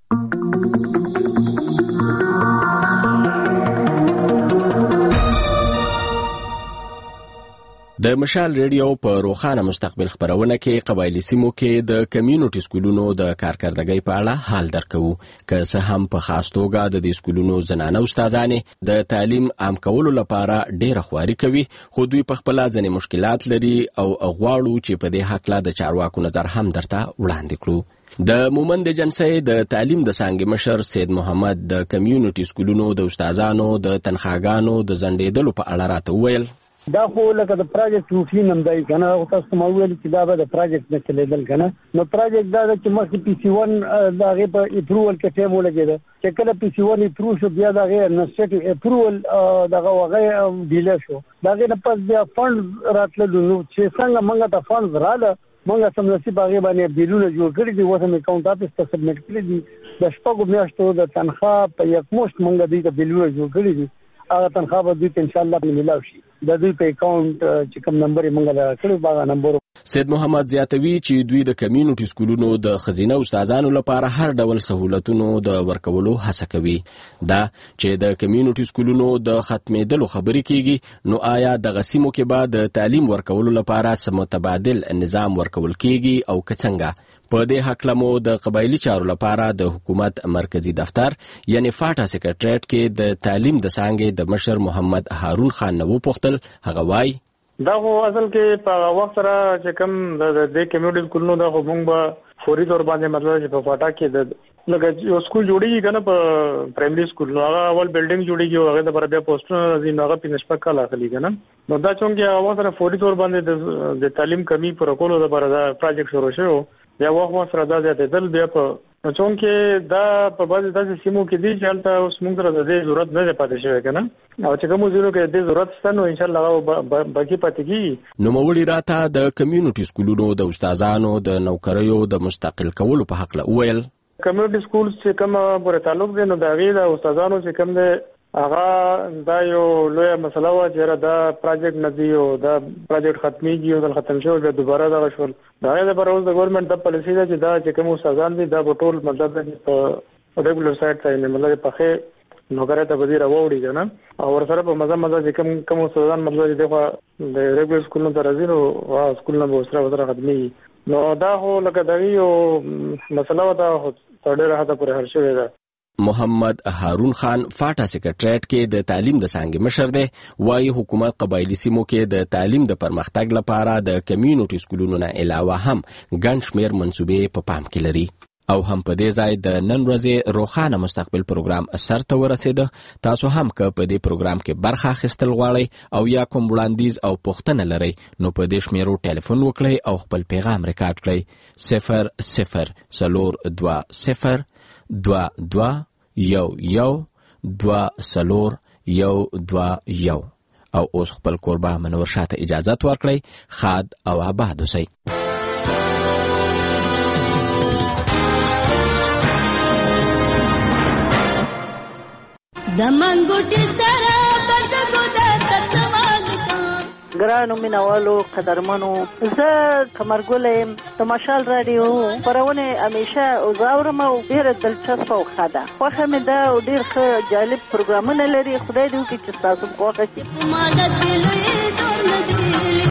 د مشال ریډیو په روخانه مستقبل خبرونه کې قبایلی سیمو کې د کمیونټي سکولونو د کارکردګۍ په اړه حال درکوو که څه هم په خاص توګه د دې سکولونو زنانه استادانې د تعلیم عام کولو لپاره ډېره خواري کوي خو دوی په خپله ځینې مشکلات لري او غواړو چې په دې هکله د چارواکو نظر هم درته وړاندې کړو. د مومند ایجنسۍ د تعلیم د څانګې مشر سید محمد د کمیونټي سکولونو د استادانو د تنخواګانو د ځنډېدلو په اړه راته وویل دا خو لکه د پروجیکټ روټین هم دی کنه او تاسو ما ویل چې دا به د پروجیکټ نه چلیدل کنه نو پروجیکټ دا چې مخکې پی سی ون دا غي په اپروول کې ټیم ولګیده چې کله پی سی ون اپروو شو بیا دا غي انسټیټیو اپروول دا هغه ډیله شو دا غي نه پس بیا فند راتلل نو چې څنګه موږ ته فند رااله موږ سملاسي باغې باندې بیلونه جوړ کړی دي وته مې اکاونټ اپس ته سبمټ کړی دي د شپږو میاشتو د تنخواه په یک مشت موږ دې ته بیلونه جوړ کړی دي هغه تنخواه به دوی ته ان شاء الله ملاو شي د دوی په اکاونټ چې کوم نمبر یې موږ له کړو باغ نمبر. سید محمد زیاتوي چې دوی د کمیونټي سکولونو د خزینه استادانو لپاره هر ډول سہولتونو د ورکولو هڅه کوي. دا چې د کمیونټي سکولونو د ختمېدلو خبرې کیږي نو آیا د غسیمو کې به د تعلیم ورکولو لپاره سم متبادل نظام ورکول کیږي او که څنګه؟ په دې حق لمو د قبایلی چارو لپاره د حکومت مرکزی دفتر یعنی فاټا سیکریټریټ کې د تعلیم د څانګې د مشر محمد هارون خان نو پوښتل هغه وای دا خو اصل کې په وخت سره چې کوم د دې کمیونټي سکولونو دا خو موږ به فوري تور باندې مطلب چې په فاټا کې د لکه یو سکول جوړیږي کنه په پرایمري سکول نو هغه اول بلډینګ جوړیږي او هغه د پر بیا پوسټونه راځي نو هغه پینشپک کال اخلي کنه نو دا چونګه هغه سره فوري تور باندې د تعلیم کمی پر کولو لپاره دا پروجیکټ شروع شو یا وخت سره دا زیاتېدل بیا په نو چونکه دا په بعضې داسې سیمو کې دي چې هلته اوس موږ سره د دې ضرورت نه دی پاتې شوی که نه او چې کومو ځینو کې د دې ضرورت شته نو انشاءالله هغه باقي پاتې کېږي. نوموړي راته د کمیونټي سکولونو د استادانو د نوکریو د مستقل کولو په هکله وویل کمیونټي سکول چې کوم پورې تعلق دی نو د هغې د استادانو چې کوم دی هغه دا یو لویه مسله وه چې دا پروجیکټ نه دی او دا پروجیکټ ختمېږي او دل ختم شو بیا دوباره دغه شول د هغې لپاره اوس د ګورنمنټ دا پالیسي ده چې دا چې کوم استادان دي دا به ټول مطلب په ریګولر سایټ ته مطلب پخې نوکری ته به دې راوړي که نه او ورسره په مزه مزه چې کوم کوم استادان مطلب چې دغه د ریګولر سکولونو ته راځي نو هغه سکولونه به ورسره ورسره ختمېږي نو دا هو لکه دا یو مسله ده ډېره حد پورې حل شوې ده. محمد هارون خان فاټا سیکریټریټ کې د تعلیم د څانګې مشر دی. وايي حکومت قبایلی سیمو کې د تعلیم د پرمختګ لپاره د کمیونټي سکولونو نه علاوه هم ګڼ شمېر منصوبې په پام کې لري. او هم په دې ځای د نن ورځې روښانه مستقبل پروګرام سر ته ورسېده. تاسو هم که په دې پروګرام کې برخه اخیستل غواړئ او یا کوم وړاندیز او پوښتنه لرئ نو په دې شمیرو ټلیفون وکړئ او خپل پیغام ریکارډ کړئ. صفر صفر څلور دوه صفر دوه دوه یو یو دوه څلور یو دوه یو. او اوس خپل کوربه منور شاته اجازت ورکړئ. خاد او آباد اوسئ. د منګوټي سره بدګو د تتوالتا ګرانو مینوالو قدرمنو زه کمرګل د مشال رادیو پرونه همیشه او زاورم او ډیر دلچسپ او خاده خوخه مې دا ډیر ښه جالب پروګرامونه لري. خدای دې وکړي چې تاسو خوښ شي.